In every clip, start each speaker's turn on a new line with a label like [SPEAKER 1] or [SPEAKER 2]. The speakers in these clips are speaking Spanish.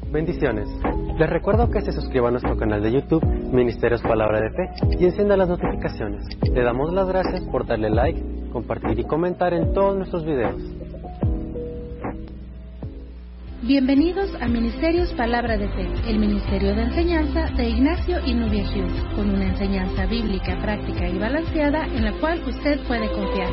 [SPEAKER 1] Bendiciones. Les recuerdo que se suscriban a nuestro canal de YouTube, Ministerios Palabra de Fe, y enciendan las notificaciones. Le damos las gracias por darle like, compartir y comentar en todos nuestros videos.
[SPEAKER 2] Bienvenidos a Ministerios Palabra de Fe, el ministerio de enseñanza de Ignacio y Nubia Hughes, con una enseñanza bíblica, práctica y balanceada en la cual usted puede confiar.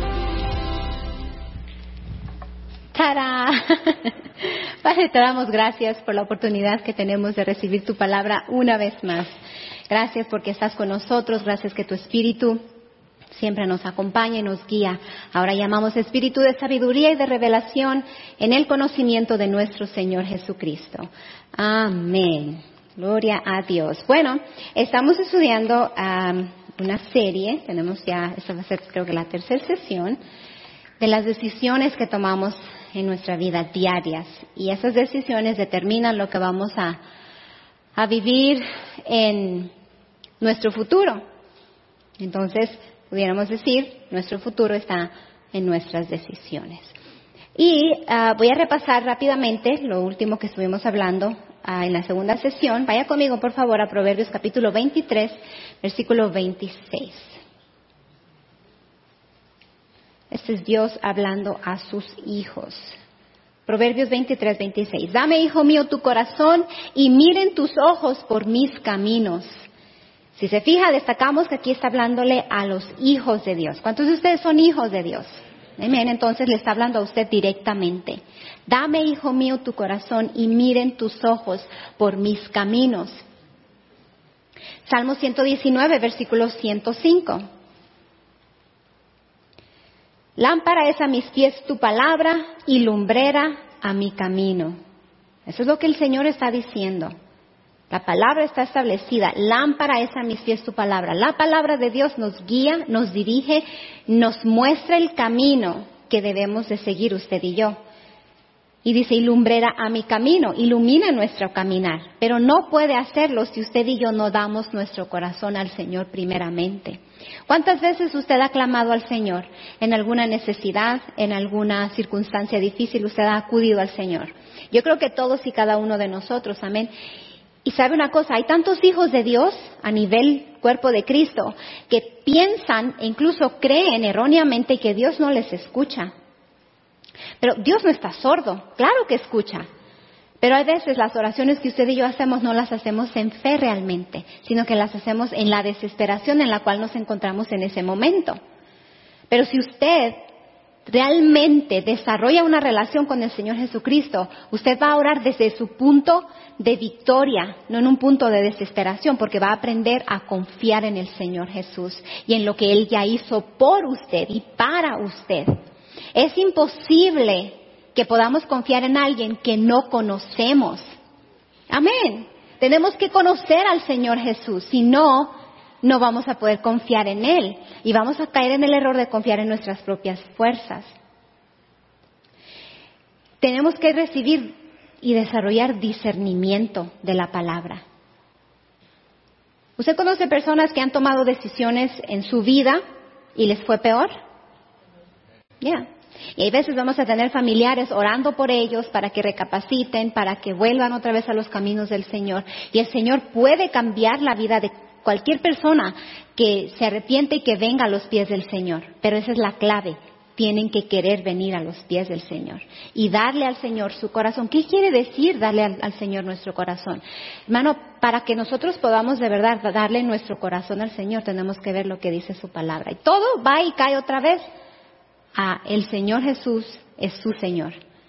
[SPEAKER 3] ¡Tarán! Padre, te damos gracias por la oportunidad que tenemos de recibir tu palabra una vez más. Gracias porque estás con nosotros, gracias que tu Espíritu siempre nos acompaña y nos guía. Ahora llamamos Espíritu de sabiduría y de revelación en el conocimiento de nuestro Señor Jesucristo. Amén. Gloria a Dios. Bueno, estamos estudiando una serie, tenemos ya, esta va a ser creo que la tercera sesión, de las decisiones que tomamos en nuestra vida diarias. Y esas decisiones determinan lo que vamos a vivir en nuestro futuro. Entonces, pudiéramos decir, nuestro futuro está en nuestras decisiones. Y voy a repasar rápidamente lo último que estuvimos hablando en la segunda sesión. Vaya conmigo, por favor, a Proverbios capítulo 23, versículo 26. Este es Dios hablando a sus hijos. Proverbios 23, 26. Dame, hijo mío, tu corazón y miren tus ojos por mis caminos. Si se fija, destacamos que aquí está hablándole a los hijos de Dios. ¿Cuántos de ustedes son hijos de Dios? Amén. Entonces le está hablando a usted directamente. Dame, hijo mío, tu corazón y miren tus ojos por mis caminos. Salmo 119, versículo 105. Lámpara es a mis pies tu palabra y lumbrera a mi camino. Eso es lo que el Señor está diciendo. La palabra está establecida. Lámpara es a mis pies tu palabra. La palabra de Dios nos guía, nos dirige, nos muestra el camino que debemos de seguir usted y yo. Y dice, y lumbrera a mi camino, ilumina nuestro caminar. Pero no puede hacerlo si usted y yo no damos nuestro corazón al Señor primeramente. ¿Cuántas veces usted ha clamado al Señor? En alguna necesidad, en alguna circunstancia difícil, usted ha acudido al Señor. Yo creo que todos y cada uno de nosotros, amén. Y sabe una cosa, hay tantos hijos de Dios a nivel cuerpo de Cristo que piensan e incluso creen erróneamente que Dios no les escucha. Pero Dios no está sordo, claro que escucha. Pero hay veces las oraciones que usted y yo hacemos no las hacemos en fe realmente, sino que las hacemos en la desesperación en la cual nos encontramos en ese momento. Pero si usted realmente desarrolla una relación con el Señor Jesucristo, usted va a orar desde su punto de victoria, no en un punto de desesperación, porque va a aprender a confiar en el Señor Jesús y en lo que Él ya hizo por usted y para usted. Es imposible que podamos confiar en alguien que no conocemos. Amén. Tenemos que conocer al Señor Jesús, si no, no vamos a poder confiar en Él y vamos a caer en el error de confiar en nuestras propias fuerzas. Tenemos que recibir y desarrollar discernimiento de la palabra. ¿Usted conoce personas que han tomado decisiones en su vida y les fue peor? Ya. Y hay veces vamos a tener familiares orando por ellos para que recapaciten, para que vuelvan otra vez a los caminos del Señor. Y el Señor puede cambiar la vida de cualquier persona que se arrepiente y que venga a los pies del Señor. Pero esa es la clave. Tienen que querer venir a los pies del Señor y darle al Señor su corazón. ¿Qué quiere decir darle al Señor nuestro corazón? Hermano, para que nosotros podamos de verdad darle nuestro corazón al Señor, tenemos que ver lo que dice su palabra. Y todo va y cae otra vez a el Señor Jesús es su Señor.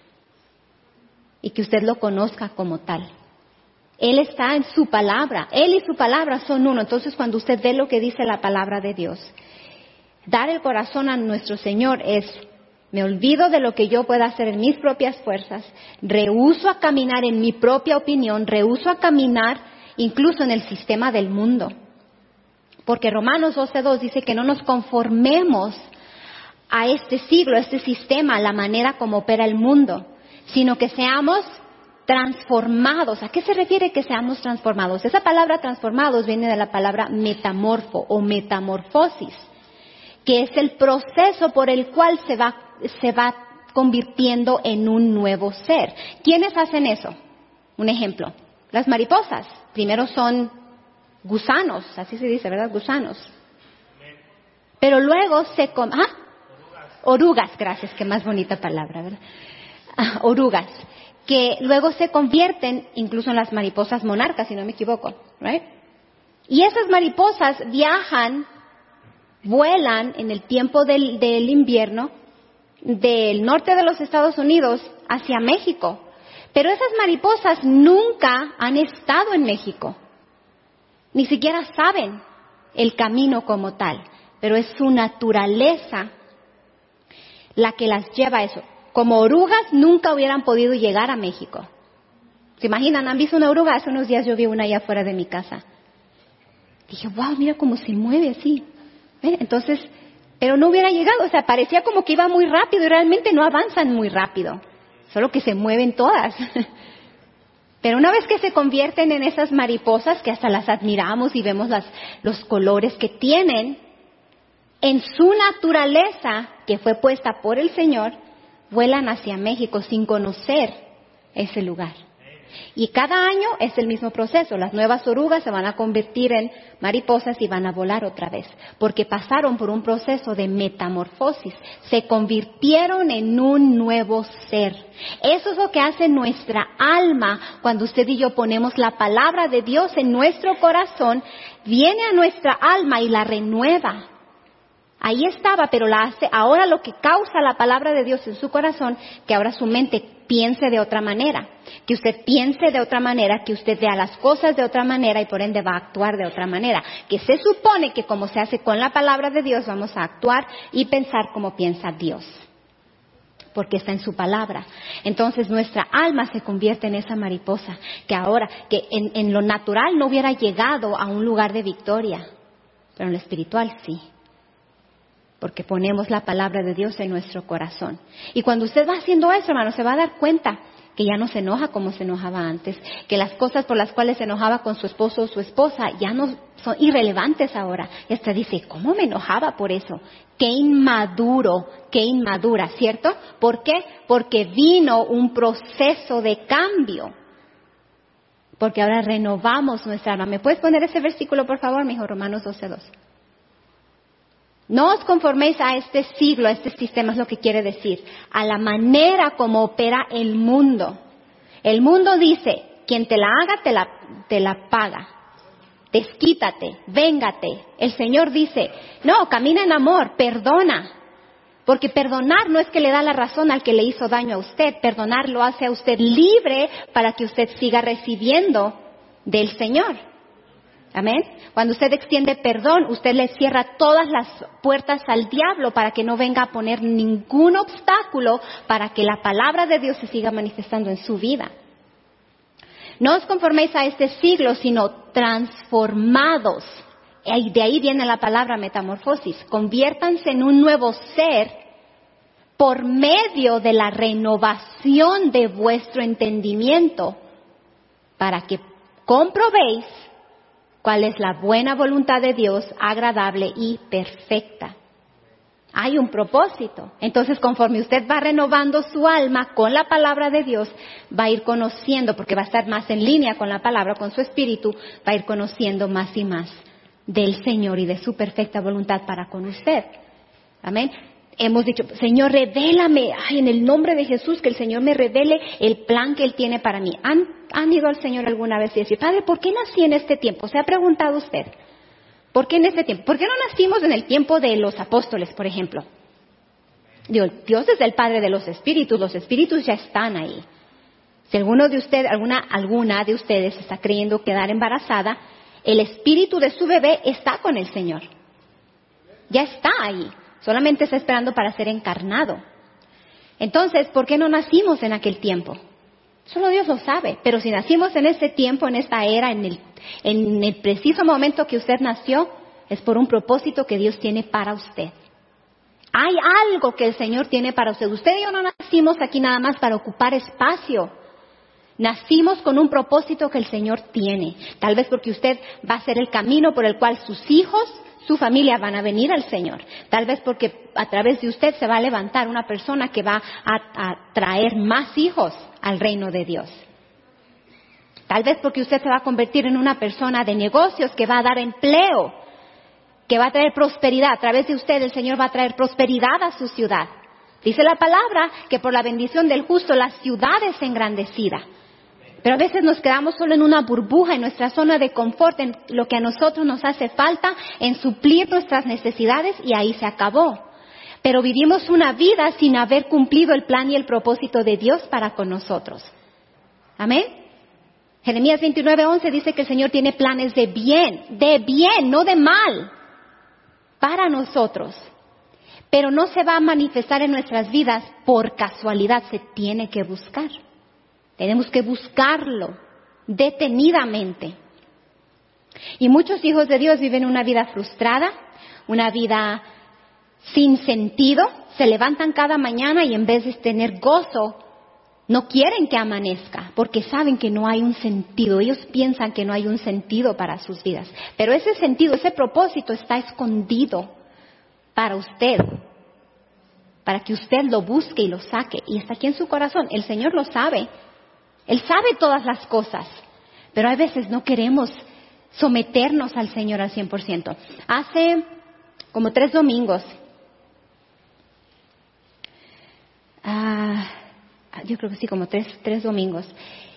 [SPEAKER 3] Y que usted lo conozca como tal. Él está en su palabra. Él y su palabra son uno. Entonces, cuando usted ve lo que dice la palabra de Dios, dar el corazón a nuestro Señor es, me olvido de lo que yo pueda hacer en mis propias fuerzas, rehúso a caminar en mi propia opinión, rehúso a caminar incluso en el sistema del mundo. Porque Romanos 12:2 dice que no nos conformemos a este siglo, a este sistema, a la manera como opera el mundo, sino que seamos transformados. ¿A qué se refiere que seamos transformados? Esa palabra transformados viene de la palabra metamorfo o metamorfosis, que es el proceso por el cual se va convirtiendo en un nuevo ser. ¿Quiénes hacen eso? Un ejemplo, las mariposas, primero son gusanos, así se dice, ¿verdad? Gusanos. Pero luego orugas, gracias, qué más bonita palabra, ¿verdad? Orugas, que luego se convierten incluso en las mariposas monarcas, si no me equivoco, ¿right? Y esas mariposas vuelan en el tiempo del invierno del norte de los Estados Unidos hacia México. Pero esas mariposas nunca han estado en México. Ni siquiera saben el camino como tal. Pero es su naturaleza la que las lleva a eso. Como orugas nunca hubieran podido llegar a México. ¿Se imaginan? ¿Han visto una oruga? Hace unos días yo vi una allá afuera de mi casa. Dije, wow, mira cómo se mueve así. Entonces, pero no hubiera llegado. O sea, parecía como que iba muy rápido y realmente no avanzan muy rápido. Solo que se mueven todas. Pero una vez que se convierten en esas mariposas, que hasta las admiramos y vemos los colores que tienen, en su naturaleza, que fue puesta por el Señor, vuelan hacia México sin conocer ese lugar. Y cada año es el mismo proceso. Las nuevas orugas se van a convertir en mariposas y van a volar otra vez. Porque pasaron por un proceso de metamorfosis. Se convirtieron en un nuevo ser. Eso es lo que hace nuestra alma cuando usted y yo ponemos la palabra de Dios en nuestro corazón. Viene a nuestra alma y la renueva. Ahí estaba, pero la hace. Ahora lo que causa la palabra de Dios en su corazón, que ahora su mente piense de otra manera, que usted piense de otra manera, que usted vea las cosas de otra manera y por ende va a actuar de otra manera. Que se supone que como se hace con la palabra de Dios, vamos a actuar y pensar como piensa Dios, porque está en su palabra. Entonces nuestra alma se convierte en esa mariposa, que ahora, que en lo natural no hubiera llegado a un lugar de victoria, pero en lo espiritual sí. Porque ponemos la palabra de Dios en nuestro corazón. Y cuando usted va haciendo eso, hermano, se va a dar cuenta que ya no se enoja como se enojaba antes. Que las cosas por las cuales se enojaba con su esposo o su esposa ya no son irrelevantes ahora. Y hasta dice, ¿cómo me enojaba por eso? Qué inmaduro, qué inmadura, ¿cierto? ¿Por qué? Porque vino un proceso de cambio. Porque ahora renovamos nuestra alma. ¿Me puedes poner ese versículo, por favor, mi hijo? Romanos 12:2. No os conforméis a este siglo, a este sistema, es lo que quiere decir, a la manera como opera el mundo. El mundo dice, quien te la haga, te la paga. Desquítate, véngate. El Señor dice, no, camina en amor, perdona. Porque perdonar no es que le da la razón al que le hizo daño a usted. Perdonar lo hace a usted libre para que usted siga recibiendo del Señor. Amén. Cuando usted extiende perdón, usted le cierra todas las puertas al diablo para que no venga a poner ningún obstáculo para que la palabra de Dios se siga manifestando en su vida. No os conforméis a este siglo, sino transformados. Y de ahí viene la palabra metamorfosis. Conviértanse en un nuevo ser por medio de la renovación de vuestro entendimiento, para que comprobéis cuál es la buena voluntad de Dios, agradable y perfecta. Hay un propósito. Entonces, conforme usted va renovando su alma con la palabra de Dios, va a ir conociendo, porque va a estar más en línea con la palabra, con su espíritu, va a ir conociendo más y más del Señor y de su perfecta voluntad para con usted. Amén. Hemos dicho, Señor, revélame, en el nombre de Jesús, que el Señor me revele el plan que Él tiene para mí. ¿Han ido al Señor alguna vez y decir, Padre, ¿por qué nací en este tiempo? ¿Se ha preguntado usted? ¿Por qué en este tiempo? ¿Por qué no nacimos en el tiempo de los apóstoles, por ejemplo? Dios es el Padre de los espíritus ya están ahí. Si alguno de ustedes, alguna de ustedes está creyendo quedar embarazada, el espíritu de su bebé está con el Señor. Ya está ahí. Solamente está esperando para ser encarnado. Entonces, ¿por qué no nacimos en aquel tiempo? Solo Dios lo sabe. Pero si nacimos en este tiempo, en esta era, en el preciso momento que usted nació, es por un propósito que Dios tiene para usted. Hay algo que el Señor tiene para usted. Usted y yo no nacimos aquí nada más para ocupar espacio. Nacimos con un propósito que el Señor tiene. Tal vez porque usted va a ser el camino por el cual sus hijos, su familia van a venir al Señor. Tal vez porque a través de usted se va a levantar una persona que va a traer más hijos al reino de Dios. Tal vez porque usted se va a convertir en una persona de negocios que va a dar empleo, que va a traer prosperidad. A través de usted el Señor va a traer prosperidad a su ciudad. Dice la palabra que por la bendición del justo la ciudad es engrandecida. Pero a veces nos quedamos solo en una burbuja, en nuestra zona de confort, en lo que a nosotros nos hace falta, en suplir nuestras necesidades, y ahí se acabó. Pero vivimos una vida sin haber cumplido el plan y el propósito de Dios para con nosotros. Amén. Jeremías 29:11 dice que el Señor tiene planes de bien, no de mal, para nosotros. Pero no se va a manifestar en nuestras vidas por casualidad, se tiene que buscar. Tenemos que buscarlo detenidamente. Y muchos hijos de Dios viven una vida frustrada, una vida sin sentido. Se levantan cada mañana y en vez de tener gozo, no quieren que amanezca, porque saben que no hay un sentido. Ellos piensan que no hay un sentido para sus vidas. Pero ese sentido, ese propósito está escondido para usted, para que usted lo busque y lo saque. Y está aquí en su corazón. El Señor lo sabe. Él sabe todas las cosas, pero a veces no queremos someternos al Señor al 100%. Hace como 3 domingos, yo creo que sí, como tres domingos,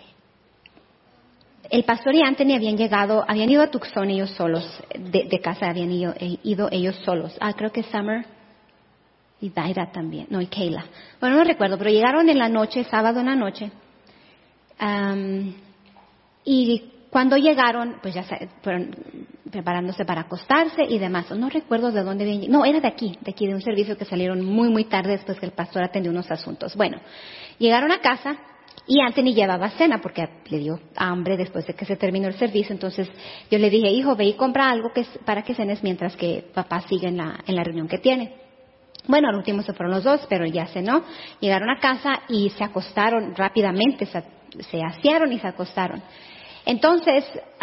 [SPEAKER 3] el pastor y Anthony habían ido a Tucson ellos solos, de casa habían ido ellos solos. Creo que Summer y Daira también, y Kayla. Bueno, no recuerdo, pero llegaron en la noche, sábado en la noche. Y cuando llegaron, pues ya fueron preparándose para acostarse y demás. No recuerdo de dónde venían. No, era de aquí, de un servicio que salieron muy, muy tarde después que el pastor atendió unos asuntos. Bueno, llegaron a casa y Anthony llevaba cena porque le dio hambre después de que se terminó el servicio. Entonces yo le dije, hijo, ve y compra algo para que cenes mientras que papá sigue en la reunión que tiene. Bueno, al último se fueron los dos, pero ya cenó. Llegaron a casa y se acostaron rápidamente, se asearon y se acostaron. Entonces,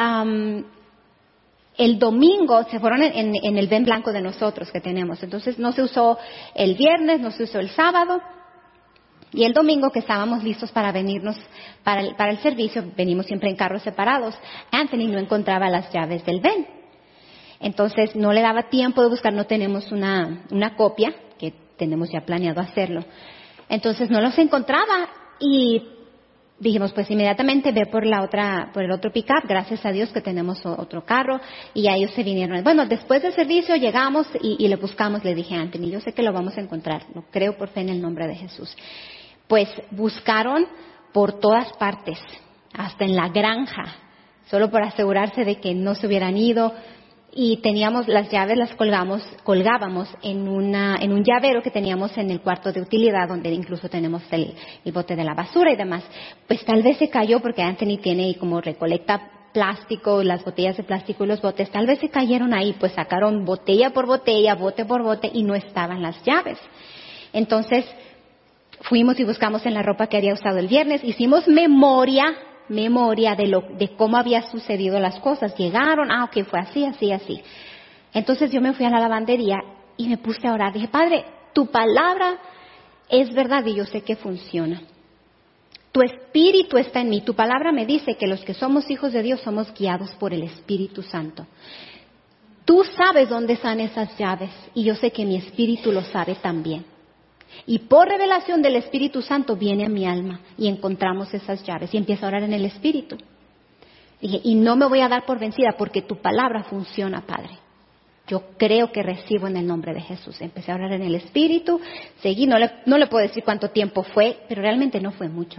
[SPEAKER 3] el domingo se fueron en el ven blanco de nosotros que tenemos. Entonces no se usó el viernes, no se usó el sábado. Y el domingo que estábamos listos para venirnos para el servicio, venimos siempre en carros separados, Anthony no encontraba las llaves del ven. Entonces no le daba tiempo de buscar, no tenemos una copia, que tenemos ya planeado hacerlo. Entonces no los encontraba y dijimos, pues inmediatamente ve por el otro pick-up, gracias a Dios que tenemos otro carro, y ya ellos se vinieron. Bueno, después del servicio llegamos y le buscamos, le dije a Anthony, yo sé que lo vamos a encontrar, lo creo por fe en el nombre de Jesús. Pues buscaron por todas partes, hasta en la granja, solo por asegurarse de que no se hubieran ido. Y teníamos las llaves, las colgábamos en un llavero que teníamos en el cuarto de utilidad, donde incluso tenemos el bote de la basura y demás. Pues tal vez se cayó porque Anthony tiene como recolecta plástico, las botellas de plástico y los botes, tal vez se cayeron ahí, pues sacaron botella por botella, bote por bote y no estaban las llaves. Entonces fuimos y buscamos en la ropa que había usado el viernes, hicimos memoria de cómo había sucedido las cosas. Llegaron, ok, fue así. Entonces yo me fui a la lavandería y me puse a orar. Dije, Padre, tu palabra es verdad y yo sé que funciona. Tu espíritu está en mí. Tu palabra me dice que los que somos hijos de Dios somos guiados por el Espíritu Santo. Tú sabes dónde están esas llaves y yo sé que mi espíritu lo sabe también. Y por revelación del Espíritu Santo viene a mi alma y encontramos esas llaves y empiezo a orar en el Espíritu. Dije, y no me voy a dar por vencida porque tu palabra funciona, Padre. Yo creo que recibo en el nombre de Jesús. Empecé a orar en el Espíritu, seguí, no le puedo decir cuánto tiempo fue, pero realmente no fue mucho.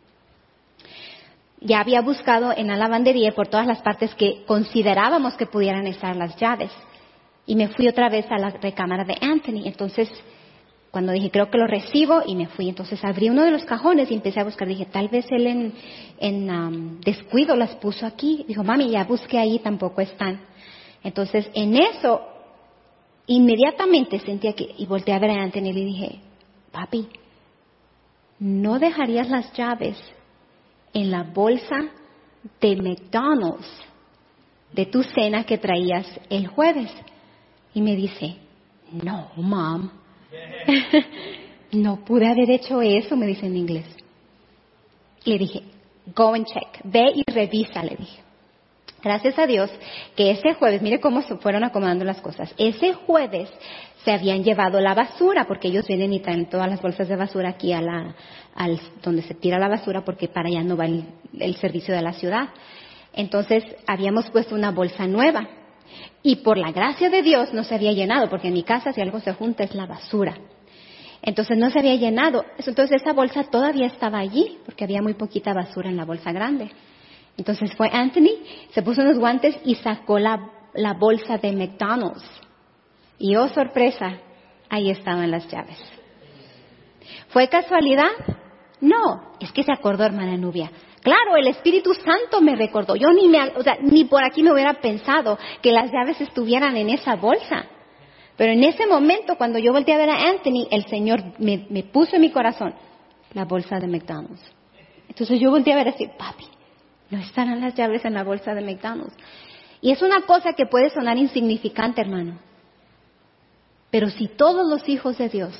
[SPEAKER 3] Ya había buscado en la lavandería por todas las partes que considerábamos que pudieran estar las llaves. Y me fui otra vez a la recámara de Anthony. Entonces, cuando dije, creo que lo recibo, y me fui. Entonces abrí uno de los cajones y empecé a buscar. Dije, tal vez él en descuido las puso aquí. Dijo, mami, ya busqué ahí, tampoco están. Entonces, en eso, inmediatamente sentía que, y volteé a ver a Anthony y le dije, papi, ¿no dejarías las llaves en la bolsa de McDonald's de tu cena que traías el jueves? Y me dice, no, mom. No pude haber hecho eso, me dice en inglés. Le dije, Go and check. Ve y revisa, le dije. Gracias a Dios que ese jueves, mire cómo se fueron acomodando las cosas. Ese jueves se habían llevado la basura, porque ellos vienen y traen todas las bolsas de basura aquí al donde se tira la basura, porque para allá no va el servicio de la ciudad. Entonces habíamos puesto una bolsa nueva y por la gracia de Dios no se había llenado, porque en mi casa si algo se junta es la basura. Entonces no se había llenado. Entonces esa bolsa todavía estaba allí, porque había muy poquita basura en la bolsa grande. Entonces fue Anthony, se puso unos guantes y sacó la bolsa de McDonald's. Y oh sorpresa, ahí estaban las llaves. ¿Fue casualidad? No, es que se acordó, hermana Nubia. Claro, el Espíritu Santo me recordó. Yo ni por aquí me hubiera pensado que las llaves estuvieran en esa bolsa. Pero en ese momento, cuando yo volteé a ver a Anthony, el Señor me puso en mi corazón la bolsa de McDonald's. Entonces yo volteé a ver así, papi, no estarán las llaves en la bolsa de McDonald's. Y es una cosa que puede sonar insignificante, hermano. Pero si todos los hijos de Dios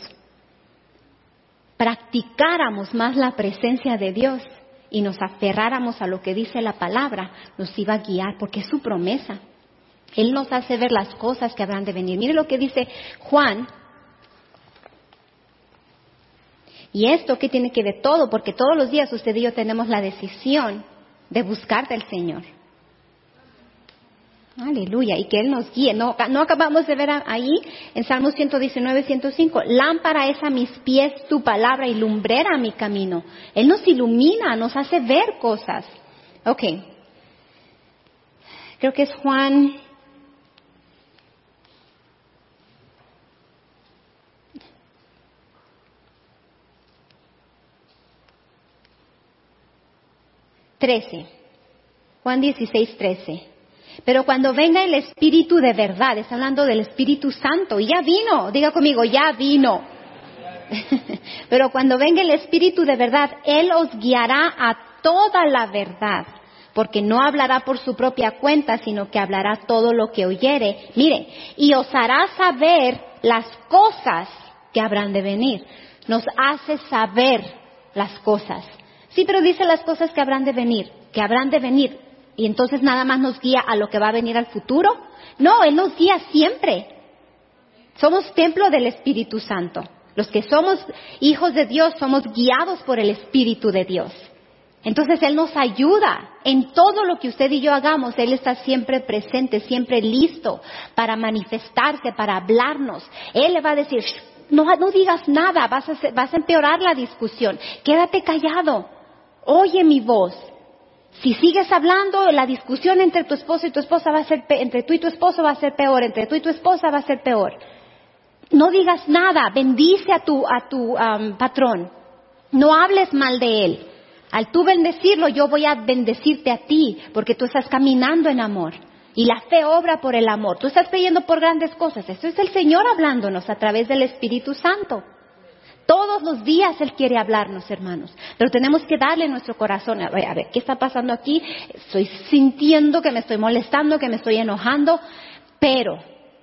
[SPEAKER 3] practicáramos más la presencia de Dios y nos aferráramos a lo que dice la palabra, nos iba a guiar, porque es su promesa. Él nos hace ver las cosas que habrán de venir. Mire lo que dice Juan. Y esto que tiene que ver todo, porque todos los días usted y yo tenemos la decisión de buscar del Señor. Aleluya, y que Él nos guíe. No acabamos de ver ahí en Salmos 119, 105. Lámpara es a mis pies tu palabra y lumbrera a mi camino. Él nos ilumina, nos hace ver cosas. Ok. Creo que es Juan. Juan 16, 13. Pero cuando venga el Espíritu de verdad, está hablando del Espíritu Santo, y ya vino, diga conmigo, ya vino. Pero cuando venga el Espíritu de verdad, Él os guiará a toda la verdad, porque no hablará por su propia cuenta, sino que hablará todo lo que oyere. Mire, y os hará saber las cosas que habrán de venir. Nos hace saber las cosas. Sí, pero dice las cosas que habrán de venir, y entonces nada más nos guía a lo que va a venir al futuro. No, Él nos guía siempre. Somos templo del Espíritu Santo. Los que somos hijos de Dios somos guiados por el Espíritu de Dios. Entonces Él nos ayuda en todo lo que usted y yo hagamos. Él está siempre presente, siempre listo para manifestarse, para hablarnos. Él le va a decir, no digas nada, vas a empeorar la discusión. Quédate callado. Oye mi voz. Si sigues hablando, la discusión entre tu esposo y tu esposa va a ser entre tú y tu esposo va a ser peor, entre tú y tu esposa va a ser peor. No digas nada, bendice a tu patrón. No hables mal de él. Al tú bendecirlo, yo voy a bendecirte a ti, porque tú estás caminando en amor. Y la fe obra por el amor. Tú estás creyendo por grandes cosas. Eso es el Señor hablándonos a través del Espíritu Santo. Todos los días Él quiere hablarnos, hermanos. Pero tenemos que darle nuestro corazón. A ver, ¿qué está pasando aquí? Estoy sintiendo que me estoy molestando, que me estoy enojando. Pero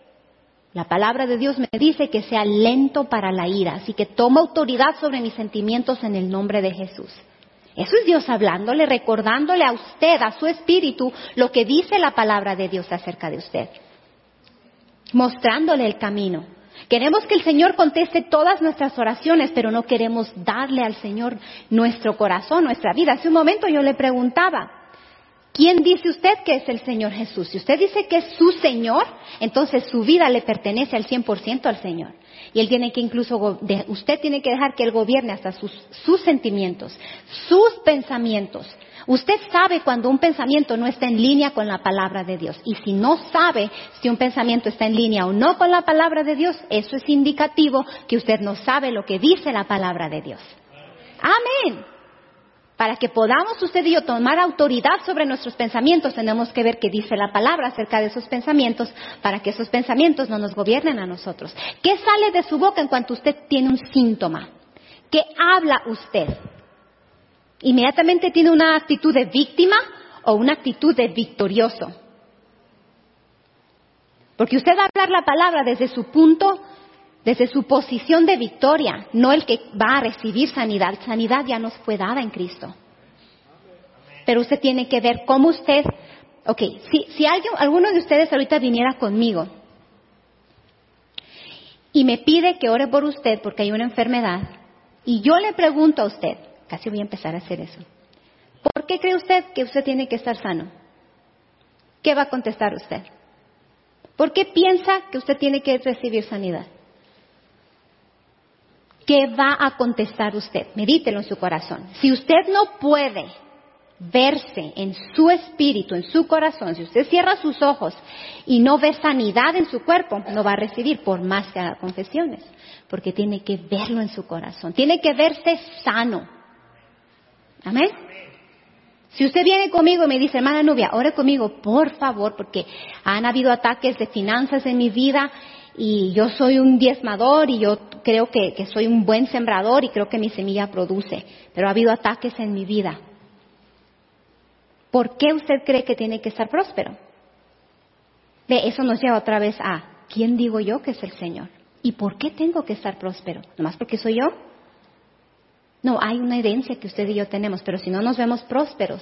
[SPEAKER 3] la palabra de Dios me dice que sea lento para la ira. Así que toma autoridad sobre mis sentimientos en el nombre de Jesús. Eso es Dios hablándole, recordándole a usted, a su espíritu, lo que dice la palabra de Dios acerca de usted. Mostrándole el camino. Queremos que el Señor conteste todas nuestras oraciones, pero no queremos darle al Señor nuestro corazón, nuestra vida. Hace un momento yo le preguntaba, ¿quién dice usted que es el Señor Jesús? Si usted dice que es su Señor, entonces su vida le pertenece al 100% al Señor. Y Él tiene que usted tiene que dejar que Él gobierne hasta sus sentimientos, sus pensamientos. Usted sabe cuando un pensamiento no está en línea con la palabra de Dios. Y si no sabe si un pensamiento está en línea o no con la palabra de Dios, eso es indicativo que usted no sabe lo que dice la palabra de Dios. Amén. Para que podamos usted y yo tomar autoridad sobre nuestros pensamientos, tenemos que ver qué dice la palabra acerca de esos pensamientos, para que esos pensamientos no nos gobiernen a nosotros. ¿Qué sale de su boca en cuanto usted tiene un síntoma? ¿Qué habla usted? ¿Inmediatamente tiene una actitud de víctima o una actitud de victorioso? Porque usted va a hablar la palabra desde su punto, desde su posición de victoria, no el que va a recibir sanidad. Sanidad ya nos fue dada en Cristo. pero usted tiene que ver cómo usted... Ok, si alguno de ustedes ahorita viniera conmigo y me pide que ore por usted porque hay una enfermedad, y yo le pregunto a usted, casi voy a empezar a hacer eso, ¿por qué cree usted que usted tiene que estar sano? ¿Qué va a contestar usted? ¿Por qué piensa que usted tiene que recibir sanidad? ¿Qué va a contestar usted? Medítelo en su corazón. Si usted no puede verse en su espíritu, en su corazón, si usted cierra sus ojos y no ve sanidad en su cuerpo, no va a recibir por más que haga confesiones, porque tiene que verlo en su corazón, tiene que verse sano. Amén. Si usted viene conmigo y me dice, hermana Nubia, ore conmigo, por favor, porque han habido ataques de finanzas en mi vida y yo soy un diezmador y yo creo que soy un buen sembrador y creo que mi semilla produce, pero ha habido ataques en mi vida. ¿Por qué usted cree que tiene que estar próspero? Eso nos lleva otra vez a, ¿quién digo yo que es el Señor? ¿Y por qué tengo que estar próspero? ¿Nomás porque soy yo? No, hay una herencia que usted y yo tenemos, pero si no nos vemos prósperos,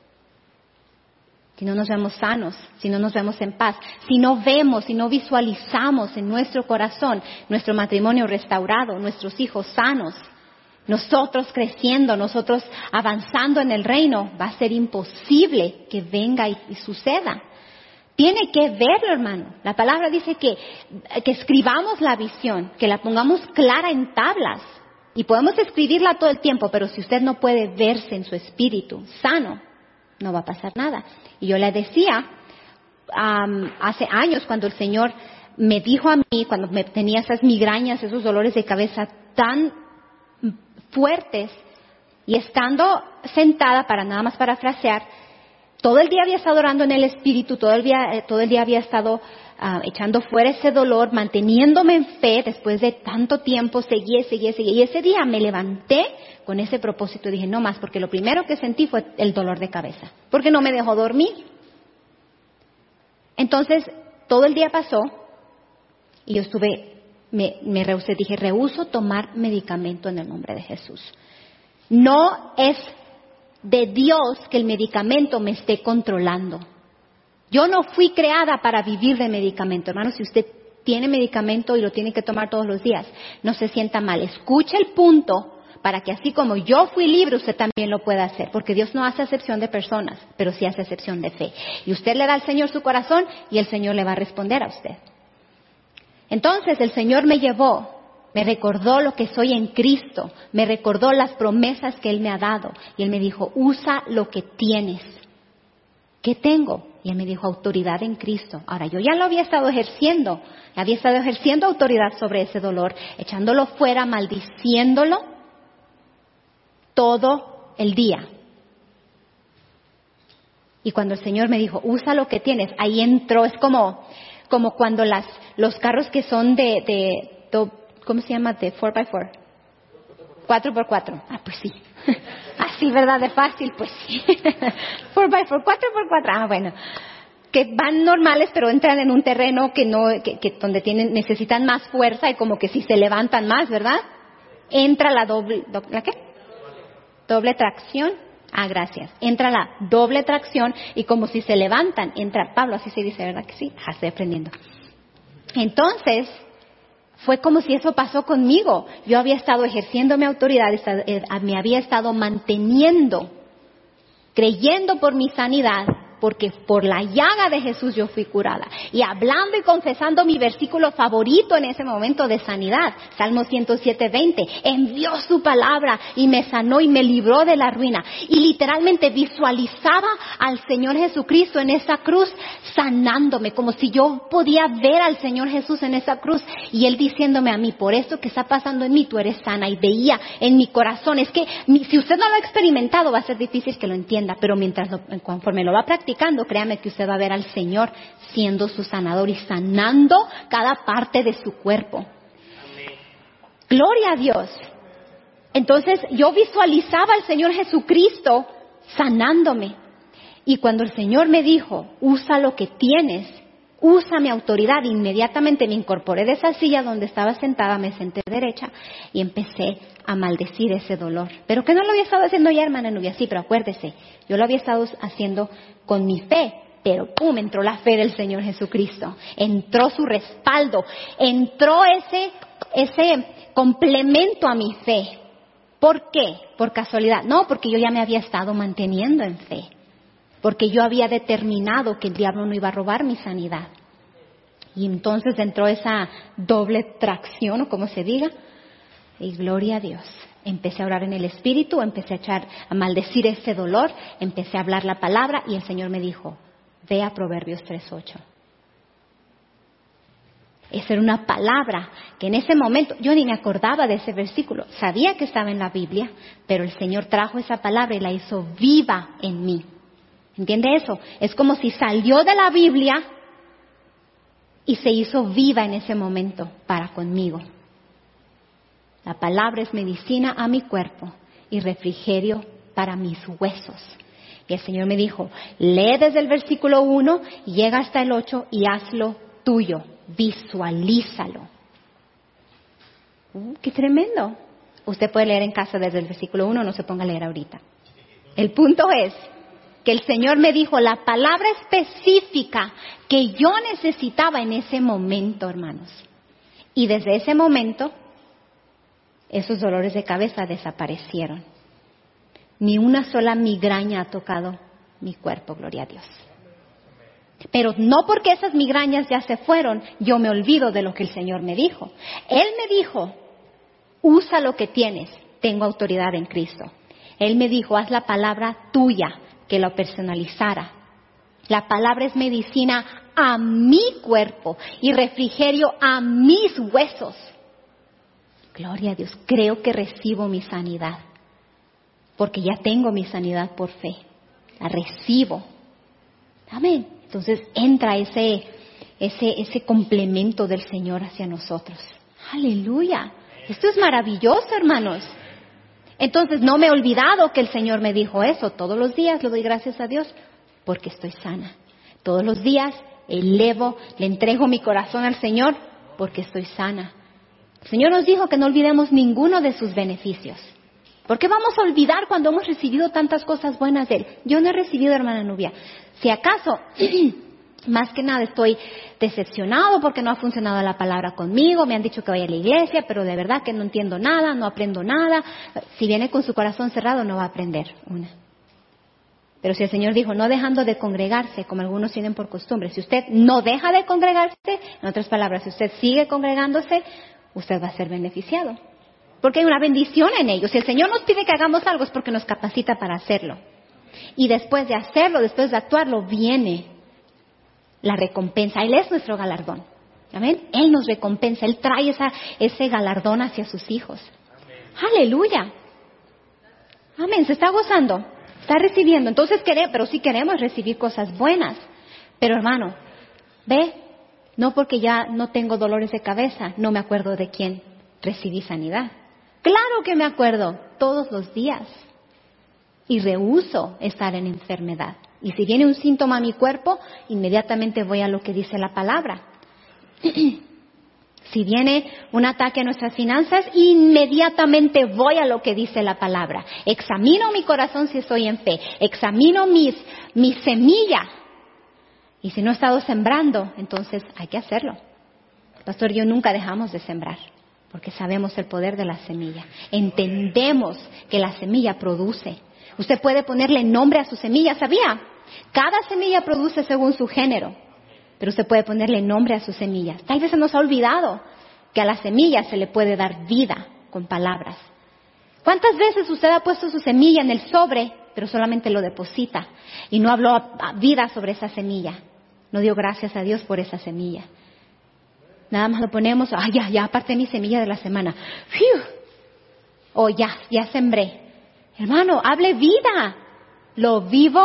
[SPEAKER 3] si no nos vemos sanos, si no nos vemos en paz, si no vemos, si no visualizamos en nuestro corazón nuestro matrimonio restaurado, nuestros hijos sanos, nosotros creciendo, nosotros avanzando en el reino, va a ser imposible que venga y suceda. Tiene que verlo, hermano. La palabra dice que escribamos la visión, que la pongamos clara en tablas. Y podemos escribirla todo el tiempo, pero si usted no puede verse en su espíritu sano, no va a pasar nada. Y yo le decía, hace años cuando el Señor me dijo a mí, cuando me tenía esas migrañas, esos dolores de cabeza tan fuertes, y estando sentada, para nada más parafrasear, todo el día había estado orando en el espíritu, todo el día había estado echando fuera ese dolor, manteniéndome en fe después de tanto tiempo, seguí. Y ese día me levanté con ese propósito y dije, no más, porque lo primero que sentí fue el dolor de cabeza, porque no me dejó dormir. Entonces, todo el día pasó y yo me rehusé, dije, rehúso tomar medicamento en el nombre de Jesús. No es de Dios que el medicamento me esté controlando. Yo no fui creada para vivir de medicamento. Hermano, si usted tiene medicamento y lo tiene que tomar todos los días, no se sienta mal. Escuche el punto para que así como yo fui libre, usted también lo pueda hacer. Porque Dios no hace acepción de personas, pero sí hace acepción de fe. Y usted le da al Señor su corazón y el Señor le va a responder a usted. Entonces el Señor me llevó, me recordó lo que soy en Cristo, me recordó las promesas que Él me ha dado. Y Él me dijo, usa lo que tienes. ¿Qué tengo? Y Él me dijo, autoridad en Cristo. Ahora, yo ya lo había estado ejerciendo autoridad sobre ese dolor, echándolo fuera, maldiciéndolo todo el día. Y cuando el Señor me dijo, usa lo que tienes, ahí entró, es como cuando los carros que son ¿cómo se llama? De 4x4. 4x4. Ah, pues sí. Así, ¿verdad? De fácil, pues sí. 4x4, 4x4. Ah, bueno. Que van normales, pero entran en un terreno que donde necesitan más fuerza y como que si se levantan más, ¿verdad? Entra la ¿la qué? Doble tracción. Ah, gracias. Entra la doble tracción y como si se levantan, entra Pablo, así se dice, ¿verdad que sí? Ah, estoy aprendiendo. Entonces, fue como si eso pasó conmigo. Yo había estado ejerciendo mi autoridad, me había estado manteniendo, creyendo por mi sanidad, porque por la llaga de Jesús yo fui curada. Y hablando y confesando mi versículo favorito en ese momento de sanidad, Salmo 107:20, envió su palabra y me sanó y me libró de la ruina. Y literalmente visualizaba al Señor Jesucristo en esa cruz sanándome, como si yo podía ver al Señor Jesús en esa cruz y Él diciéndome a mí, por eso que está pasando en mí, tú eres sana. Y veía en mi corazón, es que si usted no lo ha experimentado va a ser difícil que lo entienda, pero conforme lo va practicando, créame que usted va a ver al Señor siendo su sanador y sanando cada parte de su cuerpo. Amén. Gloria a Dios. Entonces yo visualizaba al Señor Jesucristo sanándome. Y cuando el Señor me dijo, usa lo que tienes, usa mi autoridad. Inmediatamente me incorporé de esa silla donde estaba sentada, me senté derecha y empecé a maldecir ese dolor. Pero que no lo había estado haciendo ya, hermana Nubia, sí, pero acuérdese, yo lo había estado haciendo con mi fe. Pero ¡pum! Entró la fe del Señor Jesucristo, entró su respaldo, entró ese complemento a mi fe. ¿Por qué? ¿Por casualidad? No, porque yo ya me había estado manteniendo en fe, porque yo había determinado que el diablo no iba a robar mi sanidad. Y entonces entró esa doble tracción, o como se diga, y gloria a Dios. Empecé a orar en el Espíritu, empecé a maldecir ese dolor, empecé a hablar la palabra y el Señor me dijo, ve a Proverbios 3:8. Esa era una palabra que en ese momento, yo ni me acordaba de ese versículo. Sabía que estaba en la Biblia, pero el Señor trajo esa palabra y la hizo viva en mí. ¿Entiende eso? Es como si salió de la Biblia y se hizo viva en ese momento para conmigo. La palabra es medicina a mi cuerpo y refrigerio para mis huesos. Y el Señor me dijo, lee desde el versículo 1, llega hasta el 8 y hazlo tuyo, visualízalo. ¡Qué tremendo! Usted puede leer en casa desde el versículo 1, no se ponga a leer ahorita. El punto es que el Señor me dijo la palabra específica que yo necesitaba en ese momento, hermanos. Y desde ese momento, esos dolores de cabeza desaparecieron. Ni una sola migraña ha tocado mi cuerpo, gloria a Dios. Pero no porque esas migrañas ya se fueron, yo me olvido de lo que el Señor me dijo. Él me dijo, usa lo que tienes, tengo autoridad en Cristo. Él me dijo, haz la palabra tuya, que lo personalizara. La palabra es medicina a mi cuerpo y refrigerio a mis huesos. Gloria a Dios, creo que recibo mi sanidad. Porque ya tengo mi sanidad por fe. La recibo. Amén. Entonces entra ese complemento del Señor hacia nosotros. Aleluya. Esto es maravilloso, hermanos. Entonces no me he olvidado que el Señor me dijo eso. Todos los días le doy gracias a Dios porque estoy sana. Todos los días elevo, le entrego mi corazón al Señor porque estoy sana. El Señor nos dijo que no olvidemos ninguno de sus beneficios. ¿Por qué vamos a olvidar cuando hemos recibido tantas cosas buenas de Él? Yo no he recibido, hermana Nubia. Si acaso, más que nada estoy decepcionado porque no ha funcionado la palabra conmigo. Me han dicho que vaya a la iglesia, pero de verdad que no entiendo nada, no aprendo nada. Si viene con su corazón cerrado, no va a aprender una. Pero si el Señor dijo, no dejando de congregarse, como algunos tienen por costumbre, si usted no deja de congregarse, en otras palabras, si usted sigue congregándose, usted va a ser beneficiado. Porque hay una bendición en ello. Si el Señor nos pide que hagamos algo es porque nos capacita para hacerlo. Y después de hacerlo, después de actuarlo, viene la recompensa. Él es nuestro galardón. ¿Amén? Él nos recompensa. Él trae ese galardón hacia sus hijos. ¡Aleluya! Amén. Se está gozando. Está recibiendo. Entonces pero sí queremos recibir cosas buenas. Pero hermano, ve, no porque ya no tengo dolores de cabeza, no me acuerdo de quién recibí sanidad. Claro que me acuerdo, todos los días. Y rehúso estar en enfermedad. Y si viene un síntoma a mi cuerpo, inmediatamente voy a lo que dice la palabra. Si viene un ataque a nuestras finanzas, inmediatamente voy a lo que dice la palabra. Examino mi corazón si estoy en fe. Examino mi semilla. Y si no he estado sembrando, entonces hay que hacerlo. Pastor, yo nunca dejamos de sembrar. Porque sabemos el poder de la semilla. Entendemos que la semilla produce. Usted puede ponerle nombre a su semilla, ¿sabía? Cada semilla produce según su género. Pero usted puede ponerle nombre a su semilla. Tal vez se nos ha olvidado que a la semilla se le puede dar vida con palabras. ¿Cuántas veces usted ha puesto su semilla en el sobre, pero solamente lo deposita? Y no habló vida sobre esa semilla. No dio gracias a Dios por esa semilla. Nada más lo ponemos, ya aparté mi semilla de la semana. ¡Fiu! O ya sembré. Hermano, hable vida. Lo vivo,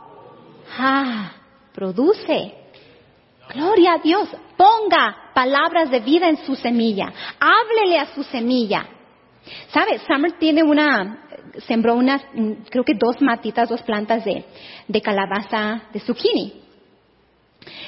[SPEAKER 3] produce. Gloria a Dios. Ponga palabras de vida en su semilla. Háblele a su semilla. ¿Sabe? Summer sembró creo que 2 plantas de calabaza de zucchini.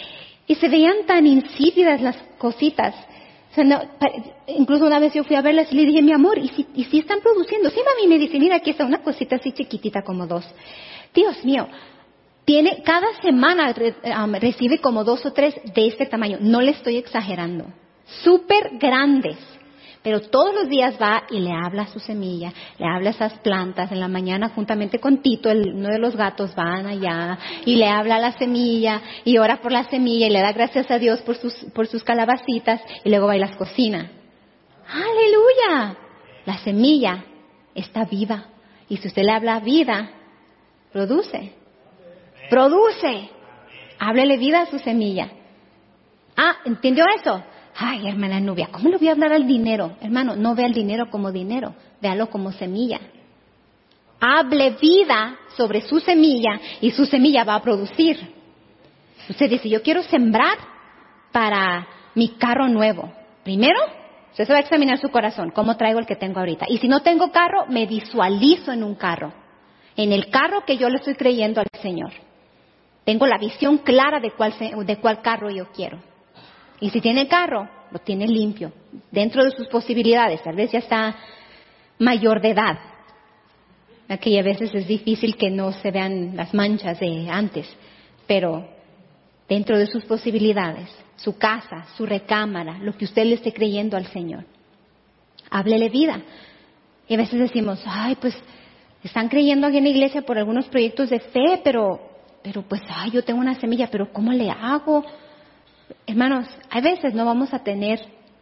[SPEAKER 3] Y se veían tan insípidas las cositas. O sea, no, incluso una vez yo fui a verlas y le dije, mi amor, ¿y si están produciendo? Sí, mami, me dice, mira, aquí está una cosita así chiquitita como 2. Dios mío, cada semana recibe como 2 o 3 de este tamaño. No le estoy exagerando. Súper grandes. Pero todos los días va y le habla a su semilla, le habla a esas plantas. En la mañana, juntamente con Tito, uno de los gatos, van allá y le habla a la semilla y ora por la semilla y le da gracias a Dios por sus calabacitas y luego va y las cocina. ¡Aleluya! La semilla está viva. Y si usted le habla vida, produce. ¡Produce! Háblele vida a su semilla. ¿Entendió eso? Ay, hermana Nubia, ¿cómo le voy a hablar al dinero? Hermano, no vea el dinero como dinero, véalo como semilla. Hable vida sobre su semilla y su semilla va a producir. Usted dice, yo quiero sembrar para mi carro nuevo. Primero, usted se va a examinar su corazón, ¿cómo traigo el que tengo ahorita? Y si no tengo carro, me visualizo en un carro. En el carro que yo le estoy creyendo al Señor. Tengo la visión clara de cuál carro yo quiero. Y si tiene carro, lo tiene limpio, dentro de sus posibilidades. Tal vez ya está mayor de edad. Aquí a veces es difícil que no se vean las manchas de antes, pero dentro de sus posibilidades, su casa, su recámara, lo que usted le esté creyendo al Señor. Háblele vida. Y a veces decimos, pues están creyendo aquí en la iglesia por algunos proyectos de fe, pero pues, yo tengo una semilla, pero ¿cómo le hago? Hermanos, a veces no vamos a tener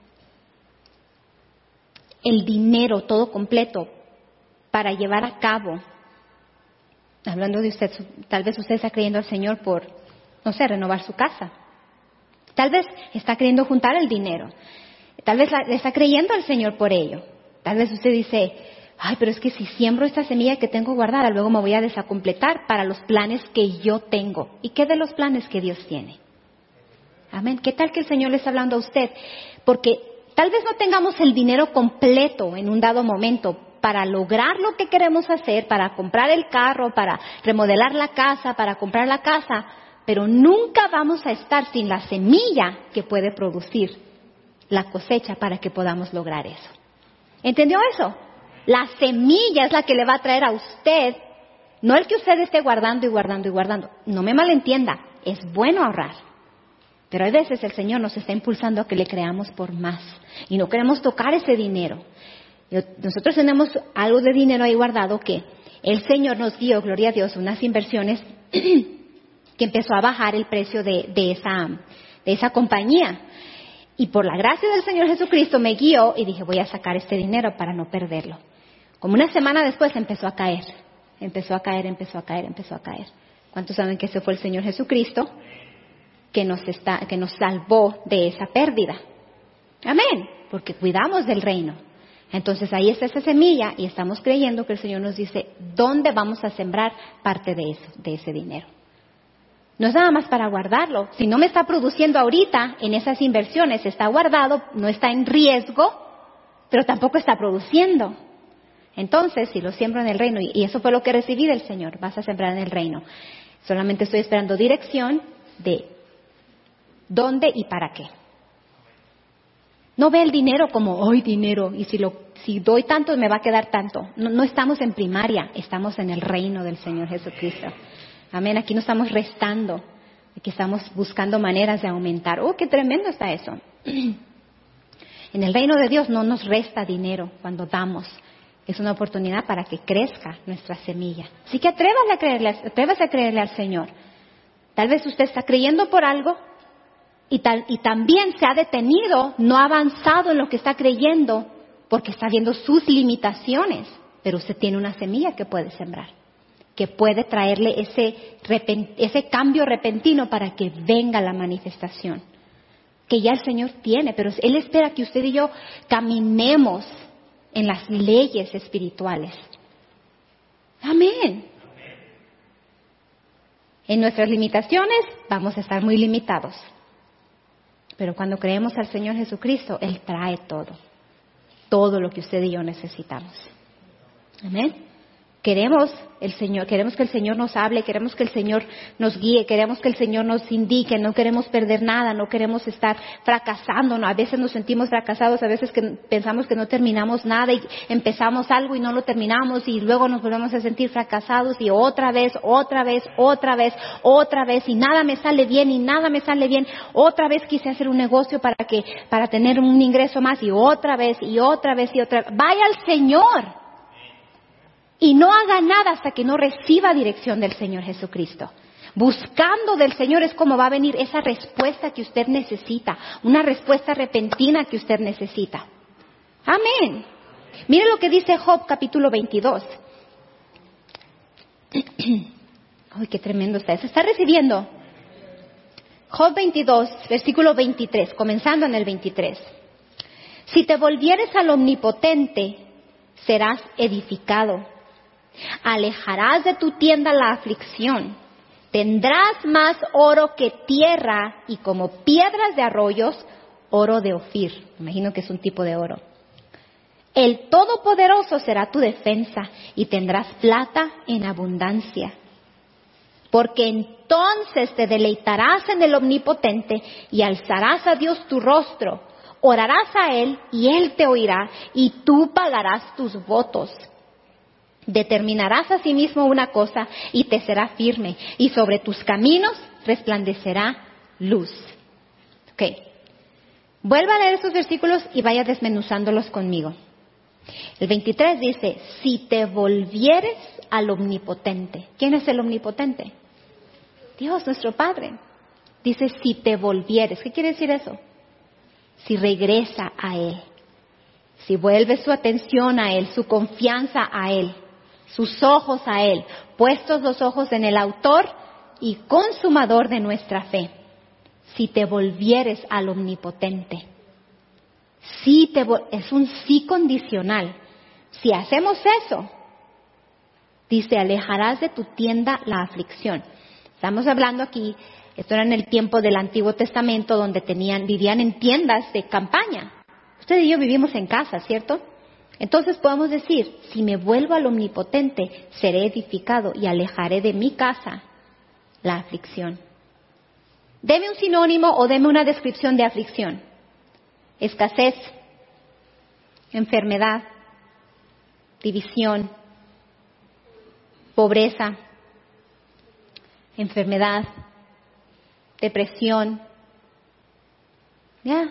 [SPEAKER 3] el dinero todo completo para llevar a cabo. Hablando de usted, tal vez usted está creyendo al Señor por, renovar su casa. Tal vez está queriendo juntar el dinero. Tal vez le está creyendo al Señor por ello. Tal vez usted dice, pero es que si siembro esta semilla que tengo guardada, luego me voy a desacompletar para los planes que yo tengo. ¿Y qué de los planes que Dios tiene? Amén. ¿Qué tal que el Señor le está hablando a usted? Porque tal vez no tengamos el dinero completo en un dado momento para lograr lo que queremos hacer, para comprar el carro, para remodelar la casa, para comprar la casa, pero nunca vamos a estar sin la semilla que puede producir la cosecha para que podamos lograr eso. ¿Entendió eso? La semilla es la que le va a traer a usted, no el que usted esté guardando y guardando y guardando. No me malentienda, es bueno ahorrar. Pero a veces el Señor nos está impulsando a que le creamos por más. Y no queremos tocar ese dinero. Nosotros tenemos algo de dinero ahí guardado que el Señor nos dio, gloria a Dios, unas inversiones que empezó a bajar el precio de esa compañía. Y por la gracia del Señor Jesucristo me guió y dije, voy a sacar este dinero para no perderlo. Como una semana después empezó a caer. Empezó a caer. ¿Cuántos saben que ese fue el Señor Jesucristo que nos salvó de esa pérdida? Amén, porque cuidamos del reino. Entonces ahí está esa semilla y estamos creyendo que el Señor nos dice dónde vamos a sembrar parte de ese dinero. No es nada más para guardarlo. Si no me está produciendo ahorita en esas inversiones, está guardado, no está en riesgo, pero tampoco está produciendo. Entonces, si lo siembro en el reino, y eso fue lo que recibí del Señor, vas a sembrar en el reino. Solamente estoy esperando dirección de dónde y para qué. No ve el dinero como, hoy dinero, y si doy tanto me va a quedar tanto. No estamos en primaria, estamos en el reino del Señor Jesucristo. Amén, aquí no estamos restando, aquí estamos buscando maneras de aumentar. ¡Oh, qué tremendo está eso! En el reino de Dios no nos resta dinero cuando damos. Es una oportunidad para que crezca nuestra semilla. Así que atrévase a creerle al Señor. Tal vez usted está creyendo por algo y también se ha detenido, no ha avanzado en lo que está creyendo porque está viendo sus limitaciones. Pero usted tiene una semilla que puede sembrar, que puede traerle ese cambio repentino para que venga la manifestación que ya el Señor tiene. Pero Él espera que usted y yo caminemos en las leyes espirituales. Amén. En nuestras limitaciones vamos a estar muy limitados. Pero cuando creemos al Señor Jesucristo, Él trae todo lo que usted y yo necesitamos. Amén. Queremos que el Señor nos hable, queremos que el Señor nos guíe, queremos que el Señor nos indique, no queremos perder nada, no queremos estar fracasando, ¿no? A veces nos sentimos fracasados, a veces que pensamos que no terminamos nada y empezamos algo y no lo terminamos y luego nos volvemos a sentir fracasados y otra vez y nada me sale bien, otra vez quise hacer un negocio para tener un ingreso más y otra vez. Vaya al Señor. Y no haga nada hasta que no reciba dirección del Señor Jesucristo. Buscando del Señor es como va a venir esa respuesta que usted necesita, una respuesta repentina que usted necesita. Amén. Mire lo que dice Job capítulo 22. Ay, qué tremendo está. ¿Se está recibiendo? Job 22, versículo 23, comenzando en el 23. Si te volvieres al Omnipotente, serás edificado. Alejarás de tu tienda la aflicción. Tendrás más oro que tierra y como piedras de arroyos, oro de Ofir. Imagino que es un tipo de oro. El Todopoderoso será tu defensa y tendrás plata en abundancia. Porque entonces te deleitarás en el Omnipotente y alzarás a Dios tu rostro. Orarás a Él y Él te oirá y tú pagarás tus votos. Determinarás a sí mismo una cosa y te será firme, y sobre tus caminos resplandecerá luz. Ok. Vuelva a leer esos versículos y vaya desmenuzándolos conmigo. El 23 dice, si te volvieres al Omnipotente. ¿Quién es el Omnipotente? Dios, nuestro Padre. Dice, si te volvieres. ¿Qué quiere decir eso? Si regresa a Él. Si vuelve su atención a Él, su confianza a Él. Sus ojos a Él, puestos los ojos en el autor y consumador de nuestra fe. Si te volvieres al Omnipotente. Es un sí condicional. Si hacemos eso, dice, alejarás de tu tienda la aflicción. Estamos hablando aquí, esto era en el tiempo del Antiguo Testamento, donde vivían en tiendas de campaña. Usted y yo vivimos en casa, ¿cierto? Entonces podemos decir, si me vuelvo al Omnipotente, seré edificado y alejaré de mi casa la aflicción. Deme un sinónimo o deme una descripción de aflicción. Escasez, enfermedad, división, pobreza, enfermedad, depresión. ¿Ya?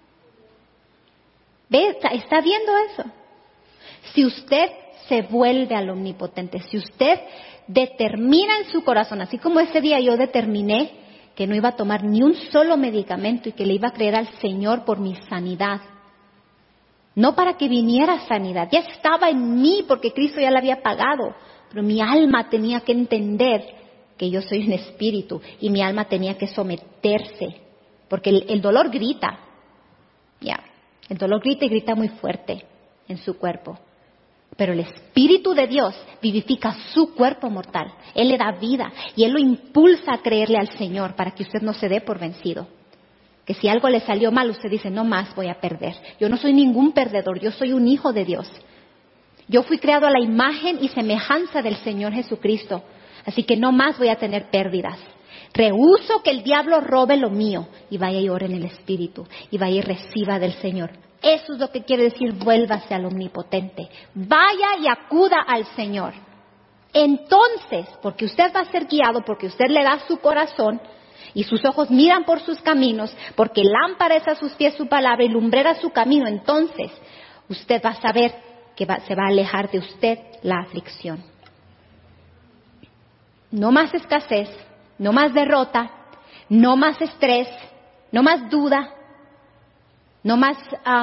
[SPEAKER 3] ¿Ve? ¿Está viendo eso? Si usted se vuelve al Omnipotente, si usted determina en su corazón, así como ese día yo determiné que no iba a tomar ni un solo medicamento y que le iba a creer al Señor por mi sanidad, no para que viniera sanidad, ya estaba en mí porque Cristo ya la había pagado, pero mi alma tenía que entender que yo soy un espíritu y mi alma tenía que someterse, porque el dolor grita, el dolor grita y grita muy fuerte en su cuerpo. Pero el Espíritu de Dios vivifica su cuerpo mortal. Él le da vida y Él lo impulsa a creerle al Señor para que usted no se dé por vencido. Que si algo le salió mal, usted dice, no más voy a perder. Yo no soy ningún perdedor, yo soy un hijo de Dios. Yo fui creado a la imagen y semejanza del Señor Jesucristo. Así que no más voy a tener pérdidas. Rehúso que el diablo robe lo mío. Y vaya y ore en el Espíritu. Y vaya y reciba del Señor. Eso es lo que quiere decir, vuélvase al Omnipotente. Vaya y acuda al Señor. Entonces, porque usted va a ser guiado, porque usted le da su corazón y sus ojos miran por sus caminos, porque lámpara es a sus pies su palabra y lumbrera su camino, entonces usted va a saber que se va a alejar de usted la aflicción. No más escasez, no más derrota, no más estrés, no más duda. No más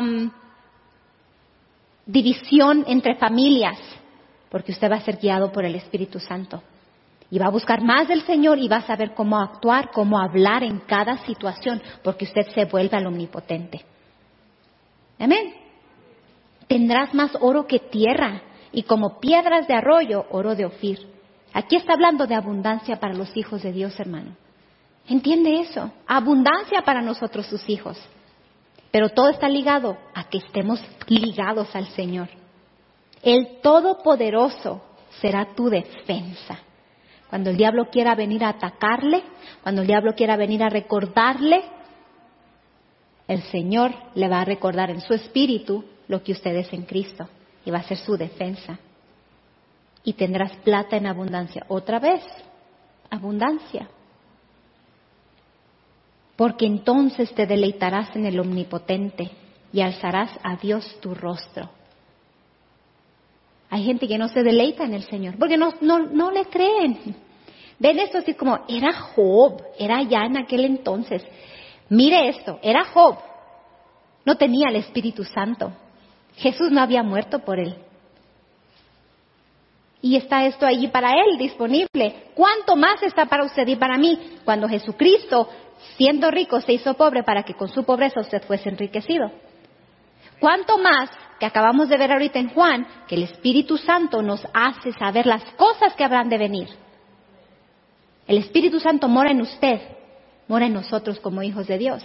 [SPEAKER 3] división entre familias, porque usted va a ser guiado por el Espíritu Santo. Y va a buscar más del Señor y va a saber cómo actuar, cómo hablar en cada situación, porque usted se vuelve al Omnipotente. Amén. Tendrás más oro que tierra y como piedras de arroyo, oro de Ofir. Aquí está hablando de abundancia para los hijos de Dios, hermano. ¿Entiende eso? Abundancia para nosotros, sus hijos. Pero todo está ligado a que estemos ligados al Señor. El Todopoderoso será tu defensa. Cuando el diablo quiera venir a atacarle, cuando el diablo quiera venir a recordarle, el Señor le va a recordar en su espíritu lo que usted es en Cristo y va a ser su defensa. Y tendrás plata en abundancia. Otra vez, abundancia. Porque entonces te deleitarás en el Omnipotente y alzarás a Dios tu rostro. Hay gente que no se deleita en el Señor porque no le creen. Ven esto así como, era Job, era ya en aquel entonces. Mire esto, era Job, no tenía el Espíritu Santo. Jesús no había muerto por él. Y está esto allí para él disponible. ¿Cuánto más está para usted y para mí? Cuando Jesucristo, siendo rico, se hizo pobre para que con su pobreza usted fuese enriquecido. ¿Cuánto más que acabamos de ver ahorita en Juan, que el Espíritu Santo nos hace saber las cosas que habrán de venir? El Espíritu Santo mora en usted, mora en nosotros como hijos de Dios.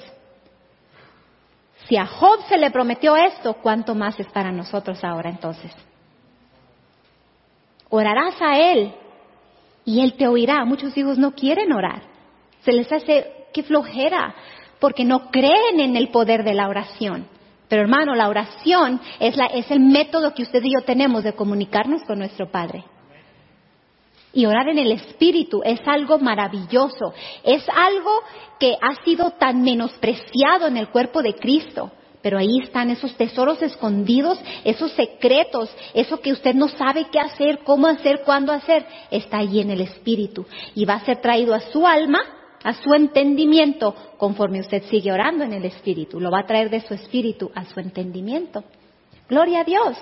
[SPEAKER 3] Si a Job se le prometió esto, ¿cuánto más es para nosotros ahora entonces? Orarás a Él y Él te oirá. Muchos hijos no quieren orar. Se les hace que flojera porque no creen en el poder de la oración. Pero hermano, la oración es el método que usted y yo tenemos de comunicarnos con nuestro Padre. Y orar en el Espíritu es algo maravilloso. Es algo que ha sido tan menospreciado en el cuerpo de Cristo. Pero ahí están esos tesoros escondidos, esos secretos, eso que usted no sabe qué hacer, cómo hacer, cuándo hacer. Está ahí en el Espíritu. Y va a ser traído a su alma, a su entendimiento, conforme usted sigue orando en el Espíritu. Lo va a traer de su espíritu a su entendimiento. Gloria a Dios.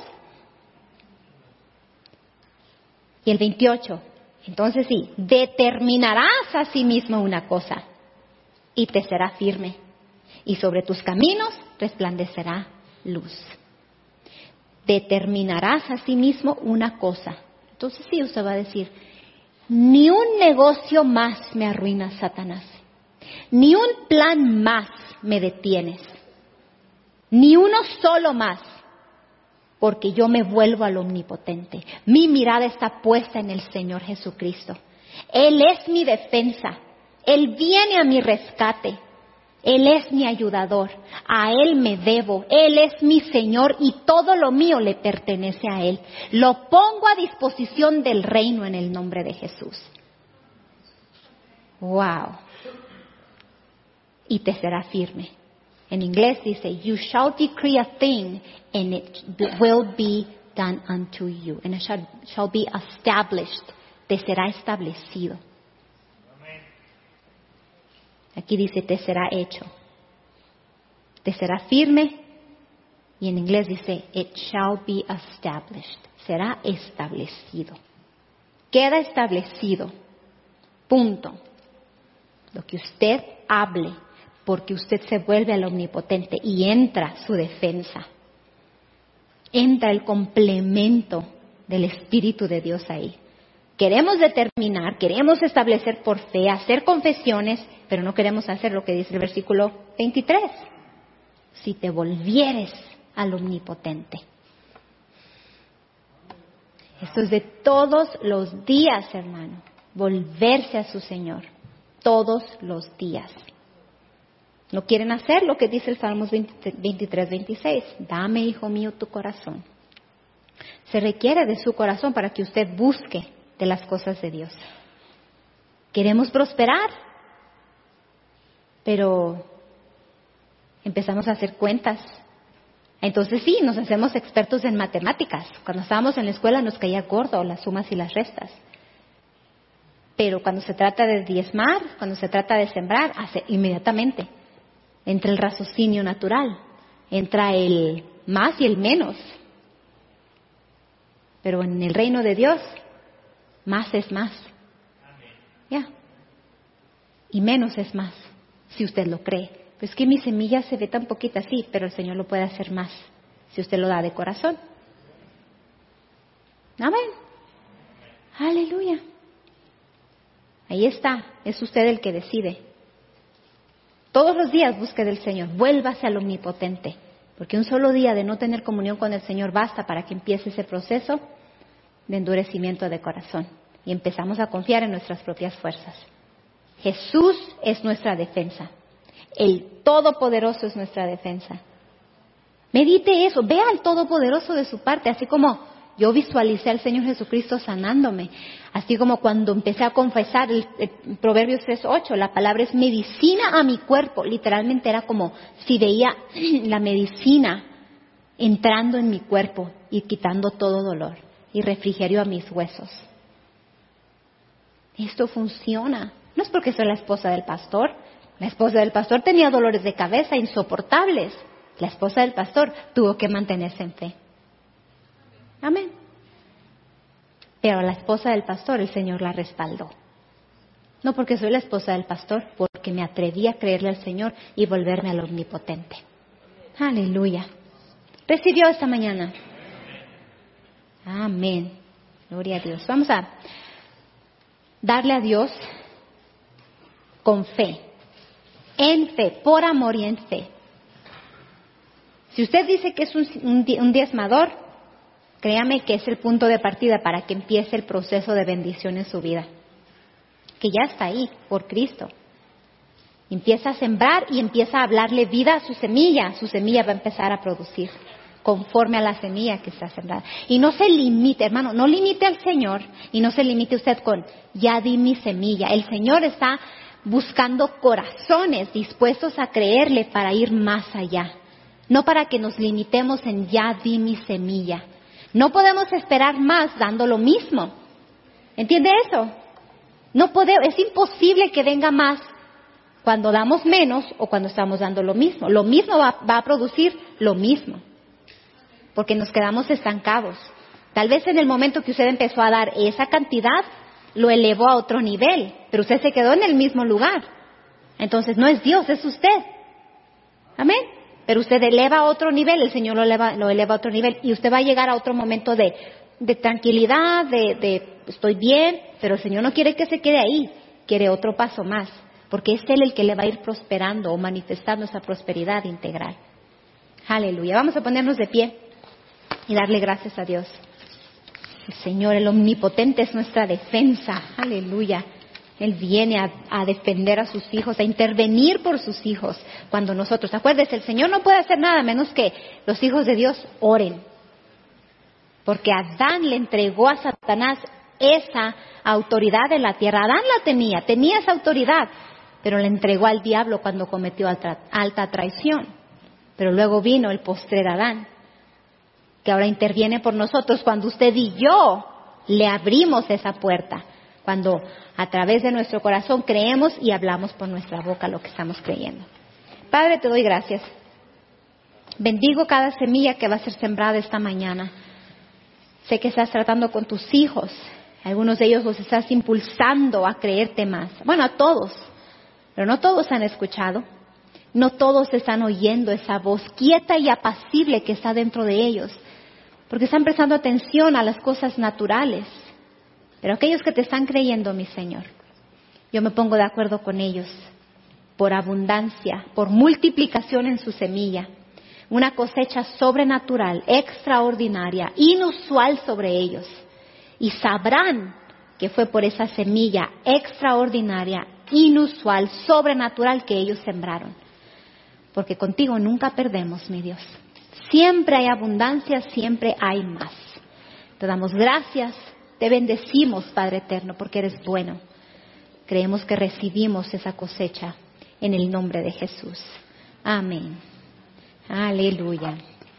[SPEAKER 3] Y el 28. Entonces sí, determinarás a sí mismo una cosa y te será firme. Y sobre tus caminos resplandecerá luz. Determinarás a sí mismo una cosa. Entonces sí, usted va a decir, ni un negocio más me arruina Satanás. Ni un plan más me detienes. Ni uno solo más. Porque yo me vuelvo al Omnipotente. Mi mirada está puesta en el Señor Jesucristo. Él es mi defensa. Él viene a mi rescate. Él es mi ayudador. A Él me debo. Él es mi Señor y todo lo mío le pertenece a Él. Lo pongo a disposición del reino en el nombre de Jesús. ¡Wow! Y te será firme. En inglés dice, you shall decree a thing and it will be done unto you. And it shall be established. Te será establecido. Aquí dice, te será hecho. Te será firme. Y en inglés dice, it shall be established. Será establecido. Queda establecido. Punto. Lo que usted hable, porque usted se vuelve al Omnipotente y entra su defensa. Entra el complemento del Espíritu de Dios ahí. Queremos determinar, queremos establecer por fe, hacer confesiones, pero no queremos hacer lo que dice el versículo 23. Si te volvieres al Omnipotente. Esto es de todos los días, hermano. Volverse a su Señor. Todos los días. No quieren hacer lo que dice el Salmos 23, 26. Dame, hijo mío, tu corazón. Se requiere de su corazón para que usted busque de las cosas de Dios. Queremos prosperar, pero empezamos a hacer cuentas. Entonces sí, nos hacemos expertos en matemáticas. Cuando estábamos en la escuela nos caía gordo las sumas y las restas. Pero cuando se trata de diezmar, cuando se trata de sembrar, hace inmediatamente. Entra el raciocinio natural, entra el más y el menos. Pero en el reino de Dios, más es más. Ya. Y menos es más, si usted lo cree. Pues es que mi semilla se ve tan poquita, sí, pero el Señor lo puede hacer más, si usted lo da de corazón. Amén. Aleluya. Ahí está, es usted el que decide. Todos los días busque del Señor, vuélvase al Omnipotente, porque un solo día de no tener comunión con el Señor basta para que empiece ese proceso de endurecimiento de corazón y empezamos a confiar en nuestras propias fuerzas. Jesús es nuestra defensa. El Todopoderoso es nuestra defensa. Medite eso, vea al Todopoderoso de su parte, así como yo visualicé al Señor Jesucristo sanándome, así como cuando empecé a confesar el Proverbios 3:8, la palabra es medicina a mi cuerpo, literalmente era como si veía la medicina entrando en mi cuerpo y quitando todo dolor y refrigerio a mis huesos. Esto funciona, no es porque soy la esposa del pastor. La esposa del pastor tenía dolores de cabeza insoportables. La esposa del pastor tuvo que mantenerse en fe. Amén. Pero a la esposa del pastor el Señor la respaldó. No porque soy la esposa del pastor, porque me atreví a creerle al Señor y volverme al omnipotente. Aleluya. ¿Recibió esta mañana? Amén. Gloria a Dios. Vamos a darle a Dios con fe. En fe, por amor y en fe. Si usted dice que es un diezmador, créame que es el punto de partida para que empiece el proceso de bendición en su vida. Que ya está ahí, por Cristo. Empieza a sembrar y empieza a hablarle vida a su semilla. Su semilla va a empezar a producir conforme a la semilla que está sembrada. Y no se limite, hermano, no limite al Señor y no se limite usted con, ya di mi semilla. El Señor está buscando corazones dispuestos a creerle para ir más allá. No para que nos limitemos en ya di mi semilla. No podemos esperar más dando lo mismo. ¿Entiende eso? No podemos, es imposible que venga más cuando damos menos o cuando estamos dando lo mismo. Lo mismo va a producir lo mismo. Porque nos quedamos estancados. Tal vez en el momento que usted empezó a dar esa cantidad, lo elevó a otro nivel, pero usted se quedó en el mismo lugar. Entonces no es Dios, es usted. Amén. Pero usted eleva a otro nivel, el Señor lo eleva a otro nivel y usted va a llegar a otro momento de tranquilidad, de estoy bien, pero el Señor no quiere que se quede ahí, quiere otro paso más, porque es Él el que le va a ir prosperando o manifestando esa prosperidad integral. Aleluya. Vamos a ponernos de pie y darle gracias a Dios. El Señor, el omnipotente, es nuestra defensa. Aleluya. Él viene a defender a sus hijos, a intervenir por sus hijos. Cuando nosotros, acuérdense, el Señor no puede hacer nada menos que los hijos de Dios oren. Porque Adán le entregó a Satanás esa autoridad en la tierra. Adán la tenía esa autoridad, pero le entregó al diablo cuando cometió alta traición. Pero luego vino el postrer Adán, que ahora interviene por nosotros cuando usted y yo le abrimos esa puerta. Cuando a través de nuestro corazón creemos y hablamos por nuestra boca lo que estamos creyendo. Padre, te doy gracias. Bendigo cada semilla que va a ser sembrada esta mañana. Sé que estás tratando con tus hijos. Algunos de ellos los estás impulsando a creerte más. Bueno, a todos. Pero no todos han escuchado. No todos están oyendo esa voz quieta y apacible que está dentro de ellos. Porque están prestando atención a las cosas naturales. Pero aquellos que te están creyendo, mi Señor, yo me pongo de acuerdo con ellos por abundancia, por multiplicación en su semilla, una cosecha sobrenatural, extraordinaria, inusual sobre ellos. Y sabrán que fue por esa semilla extraordinaria, inusual, sobrenatural que ellos sembraron. Porque contigo nunca perdemos, mi Dios. Siempre hay abundancia, siempre hay más. Te damos gracias. Te bendecimos, Padre eterno, porque eres bueno. Creemos que recibimos esa cosecha en el nombre de Jesús. Amén. Aleluya.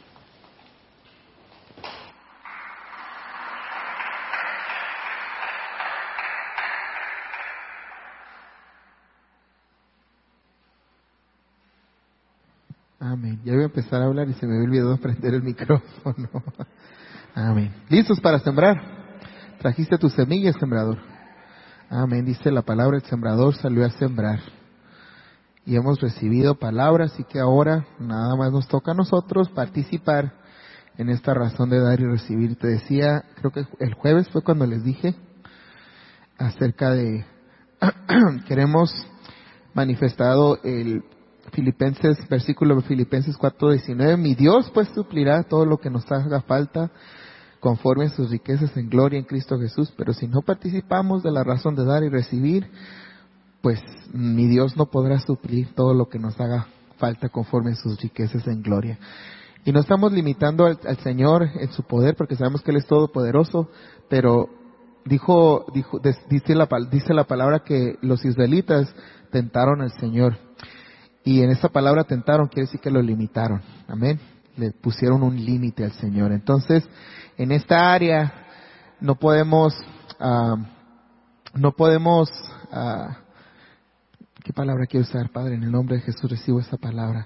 [SPEAKER 4] Amén. Ya voy a empezar a hablar y se me olvidó prender el micrófono. Amén. ¿Listos para sembrar? Trajiste tu semilla, sembrador. Amén. Dice la palabra, el sembrador salió a sembrar. Y hemos recibido palabras, así que ahora nada más nos toca a nosotros participar en esta razón de dar y recibir. Te decía, creo que el jueves fue cuando les dije acerca de queremos manifestado el versículo de Filipenses 4:19. Mi Dios pues suplirá todo lo que nos haga falta conforme a sus riquezas en gloria en Cristo Jesús. Pero si no participamos de la razón de dar y recibir, pues mi Dios no podrá suplir todo lo que nos haga falta conforme a sus riquezas en gloria. Y no estamos limitando al Señor en su poder, porque sabemos que Él es todopoderoso, pero dice la palabra que los israelitas tentaron al Señor. Y en esa palabra tentaron quiere decir que lo limitaron. Amén. Le pusieron un límite al Señor. Entonces, en esta área no podemos, ¿qué palabra quiero usar, Padre? En el nombre de Jesús recibo esa palabra.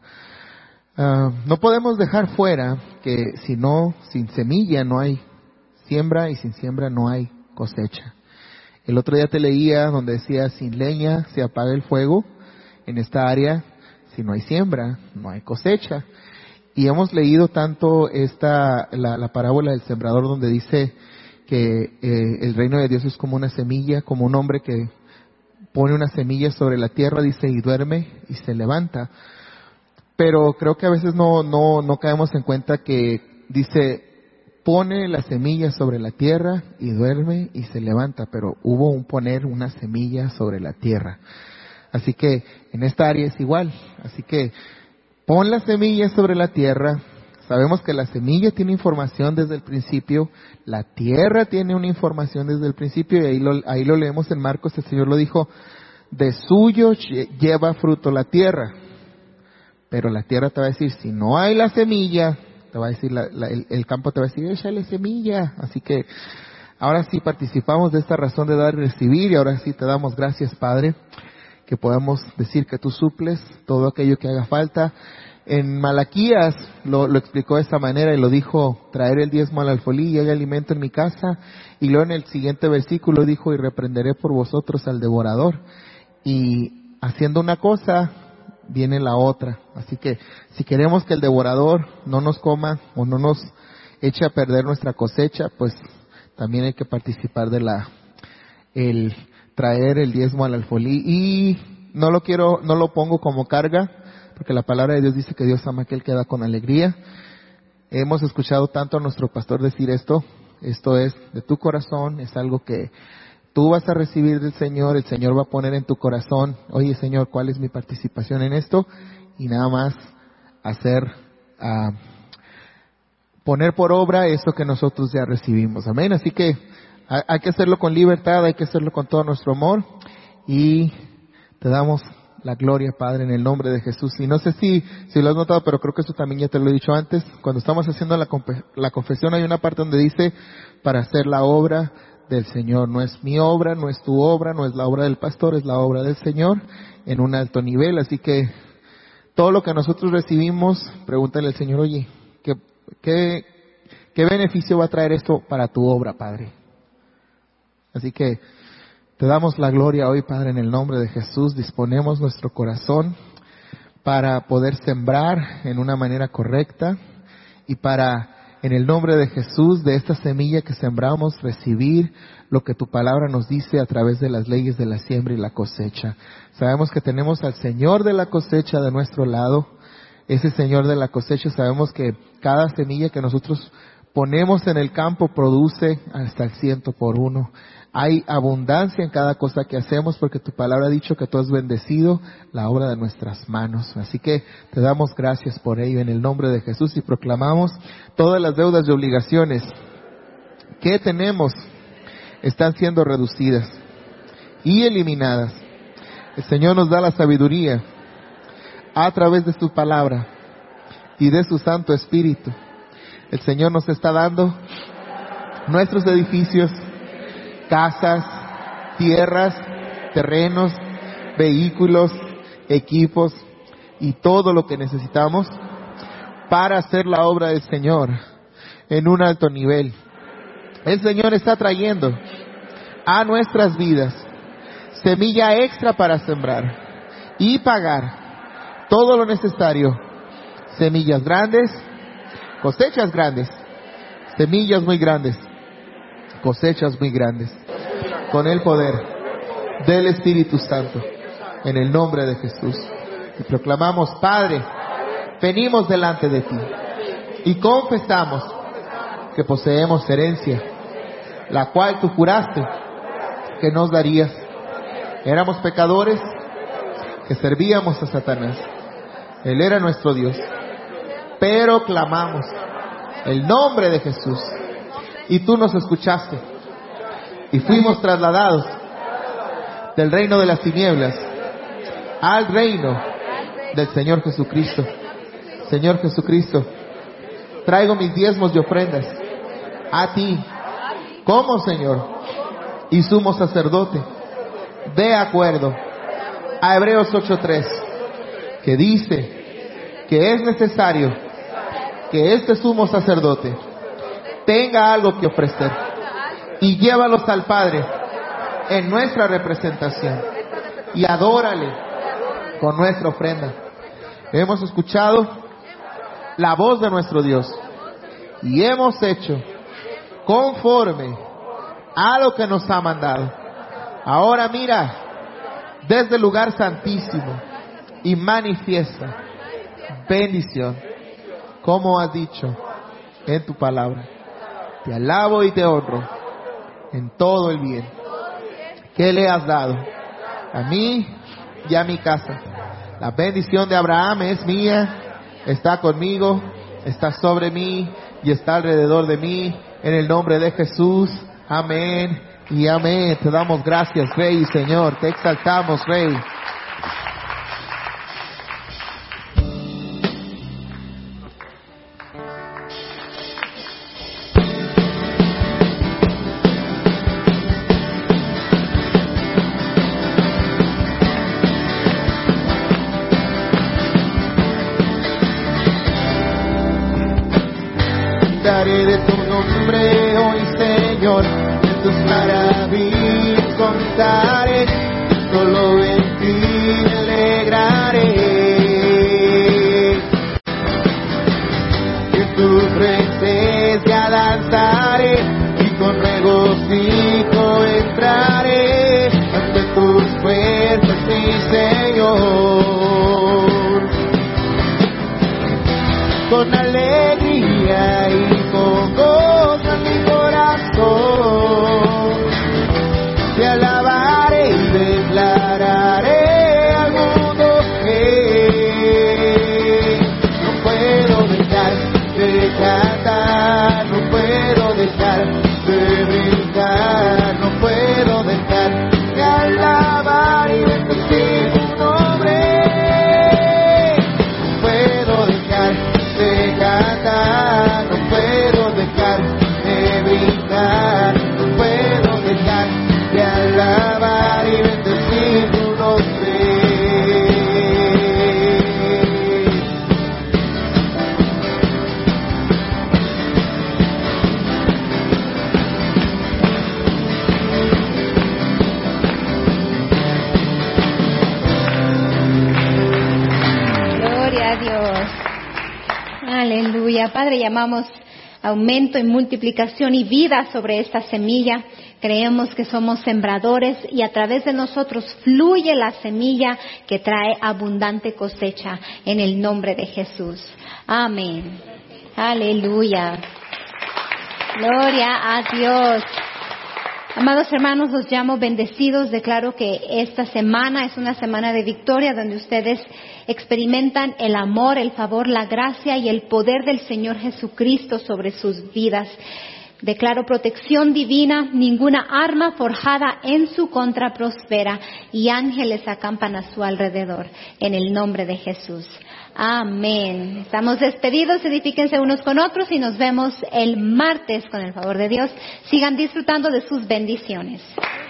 [SPEAKER 4] No podemos dejar fuera que sin semilla no hay siembra y sin siembra no hay cosecha. El otro día te leía donde decía, sin leña se apaga el fuego. En esta área, si no hay siembra, no hay cosecha. Y hemos leído tanto la parábola del sembrador, donde dice que el reino de Dios es como una semilla, como un hombre que pone una semilla sobre la tierra, dice, y duerme y se levanta. Pero creo que a veces no caemos en cuenta que dice, pone la semilla sobre la tierra y duerme y se levanta, pero hubo un poner una semilla sobre la tierra. Así que en esta área es igual. Así que pon la semilla sobre la tierra. Sabemos que la semilla tiene información desde el principio, la tierra tiene una información desde el principio, y ahí lo leemos en Marcos. El Señor lo dijo, de suyo lleva fruto la tierra. Pero la tierra te va a decir, si no hay la semilla, te va a decir, el campo te va a decir, échale semilla. Así que ahora sí participamos de esta razón de dar y recibir, y ahora sí te damos gracias, Padre, que podamos decir que tú suples todo aquello que haga falta. En Malaquías lo explicó de esta manera y lo dijo, traer el diezmo al alfolí y hay alimento en mi casa. Y luego en el siguiente versículo dijo, y reprenderé por vosotros al devorador. Y haciendo una cosa, viene la otra. Así que si queremos que el devorador no nos coma o no nos eche a perder nuestra cosecha, pues también hay que participar de el traer el diezmo al alfolí. Y no lo pongo como carga, porque la palabra de Dios dice que Dios ama a aquel que da con alegría. Hemos escuchado tanto a nuestro pastor decir esto es de tu corazón, es algo que tú vas a recibir del Señor, el Señor va a poner en tu corazón, oye Señor, ¿cuál es mi participación en esto? Y nada más poner por obra eso que nosotros ya recibimos. Amén. Así que hay que hacerlo con libertad, hay que hacerlo con todo nuestro amor, y te damos la gloria, Padre, en el nombre de Jesús. Y no sé si lo has notado, pero creo que eso también ya te lo he dicho antes. Cuando estamos haciendo la confesión, hay una parte donde dice, para hacer la obra del Señor. No es mi obra, no es tu obra, no es la obra del pastor, es la obra del Señor en un alto nivel. Así que todo lo que nosotros recibimos, pregúntale al Señor, oye, ¿qué beneficio va a traer esto para tu obra, Padre? Así que te damos la gloria hoy, Padre, en el nombre de Jesús. Disponemos nuestro corazón para poder sembrar en una manera correcta y para, en el nombre de Jesús, de esta semilla que sembramos, recibir lo que tu palabra nos dice a través de las leyes de la siembra y la cosecha. Sabemos que tenemos al Señor de la cosecha de nuestro lado. Ese Señor de la cosecha, sabemos que cada semilla que nosotros ponemos en el campo produce hasta el 100 por 1. Hay abundancia en cada cosa que hacemos, porque tu palabra ha dicho que tú has bendecido la obra de nuestras manos. Así que te damos gracias por ello en el nombre de Jesús, y proclamamos todas las deudas y obligaciones que tenemos están siendo reducidas y eliminadas. El Señor nos da la sabiduría a través de su palabra y de su Santo Espíritu. El Señor nos está dando nuestros edificios, casas, tierras, terrenos, vehículos, equipos y todo lo que necesitamos para hacer la obra del Señor en un alto nivel. El Señor está trayendo a nuestras vidas semilla extra para sembrar y pagar todo lo necesario. Semillas grandes, cosechas grandes, semillas muy grandes, cosechas muy grandes, con el poder del Espíritu Santo, en el nombre de Jesús. Y proclamamos, Padre, venimos delante de ti y confesamos que poseemos herencia, la cual tú juraste que nos darías. Éramos pecadores que servíamos a Satanás. Él era nuestro Dios. Pero clamamos el nombre de Jesús y tú nos escuchaste y fuimos trasladados del reino de las tinieblas al reino del Señor Jesucristo. Señor Jesucristo, traigo mis diezmos y ofrendas a ti como Señor y sumo sacerdote, de acuerdo a Hebreos 8:3, que dice que es necesario que este sumo sacerdote tenga algo que ofrecer y llévalos al Padre en nuestra representación y adórale con nuestra ofrenda. Hemos escuchado la voz de nuestro Dios y hemos hecho conforme a lo que nos ha mandado. Ahora mira desde el lugar santísimo y manifiesta bendición, como has dicho en tu palabra. Te alabo y te honro en todo el bien que le has dado a mí y a mi casa. La bendición de Abraham es mía, está conmigo, está sobre mí y está alrededor de mí. En el nombre de Jesús, amén y amén. Te damos gracias, Rey y Señor. Te exaltamos, Rey. Daré de tu nombre hoy, Señor, de tus maravillas contaré, solo en ti me alegraré. En tu presencia danzaré y con regocijo entraré ante tus puertas, mi Señor. Con alegría y con gozo en mi corazón, te alabaré y declararé al mundo que no puedo dejar de cantar, no puedo dejar de brincar, no puedo dejar de alabar y bendecir tu nombre. No puedo dejar de cantar, no puedo dejar de brincar, no puedo dejar de alabar y bendecir tu nombre.
[SPEAKER 3] Gloria a Dios. Aleluya. Padre, llamamos aumento y multiplicación y vida sobre esta semilla. Creemos que somos sembradores y a través de nosotros fluye la semilla que trae abundante cosecha en el nombre de Jesús. Amén. Aleluya. Gloria a Dios. Amados hermanos, los llamo bendecidos. Declaro que esta semana es una semana de victoria donde ustedes experimentan el amor, el favor, la gracia y el poder del Señor Jesucristo sobre sus vidas. Declaro protección divina, ninguna arma forjada en su contra prospera y ángeles acampan a su alrededor en el nombre de Jesús. Amén. Estamos despedidos, edifíquense unos con otros y nos vemos el martes con el favor de Dios. Sigan disfrutando de sus bendiciones.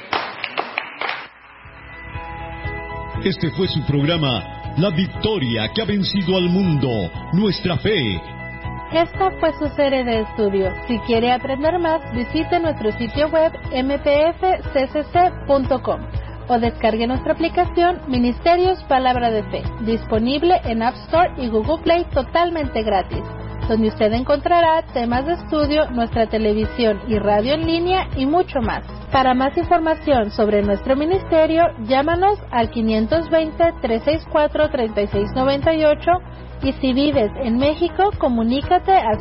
[SPEAKER 5] Este fue su programa, La Victoria que ha vencido al mundo, nuestra fe.
[SPEAKER 2] Esta fue su serie de estudio. Si quiere aprender más, visite nuestro sitio web mpfccc.com o descargue nuestra aplicación Ministerios Palabra de Fe, disponible en App Store y Google Play totalmente gratis. donde usted encontrará temas de estudio, nuestra televisión y radio en línea y mucho más. Para más información sobre nuestro ministerio, llámanos al 520-364-3698 y si vives en México, comunícate al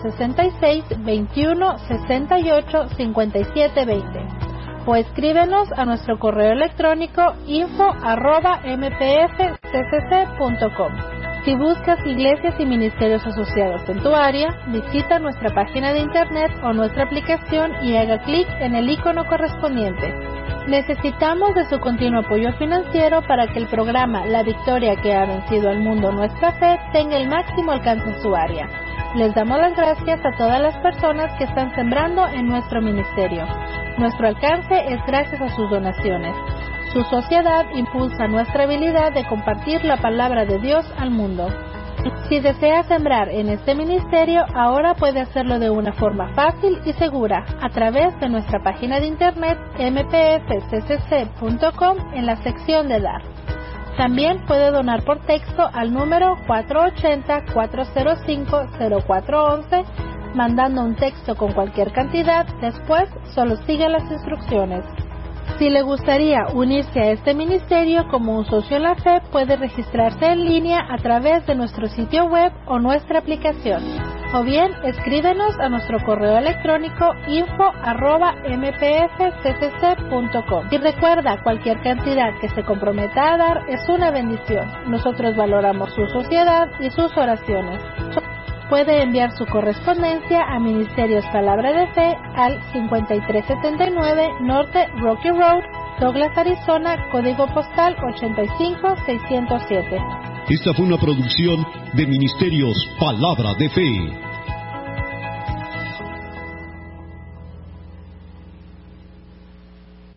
[SPEAKER 2] 66-21-68-5720 o escríbenos a nuestro correo electrónico info@mpfccc.com. Si buscas iglesias y ministerios asociados en tu área, visita nuestra página de internet o nuestra aplicación y haga clic en el icono correspondiente. Necesitamos de su continuo apoyo financiero para que el programa La Victoria que ha vencido al mundo, nuestra fe, tenga el máximo alcance en su área. Les damos las gracias a todas las personas que están sembrando en nuestro ministerio. Nuestro alcance es gracias a sus donaciones. Su sociedad impulsa nuestra habilidad de compartir la palabra de Dios al mundo. Si desea sembrar en este ministerio, ahora puede hacerlo de una forma fácil y segura a través de nuestra página de internet mpfccc.com en la sección de Dar. También puede donar por texto al número 480-405-0411, mandando un texto con cualquier cantidad. Después, solo siga las instrucciones. Si le gustaría unirse a este ministerio como un socio en la fe, puede registrarse en línea a través de nuestro sitio web o nuestra aplicación. O bien, escríbenos a nuestro correo electrónico info@mpfccc.com. Y recuerda, cualquier cantidad que se comprometa a dar es una bendición. Nosotros valoramos su sociedad y sus oraciones. Puede enviar su correspondencia a Ministerios Palabra de Fe al 5379 Norte Rocky Road, Douglas, Arizona, código postal 85607.
[SPEAKER 5] Esta fue una producción de Ministerios Palabra de Fe.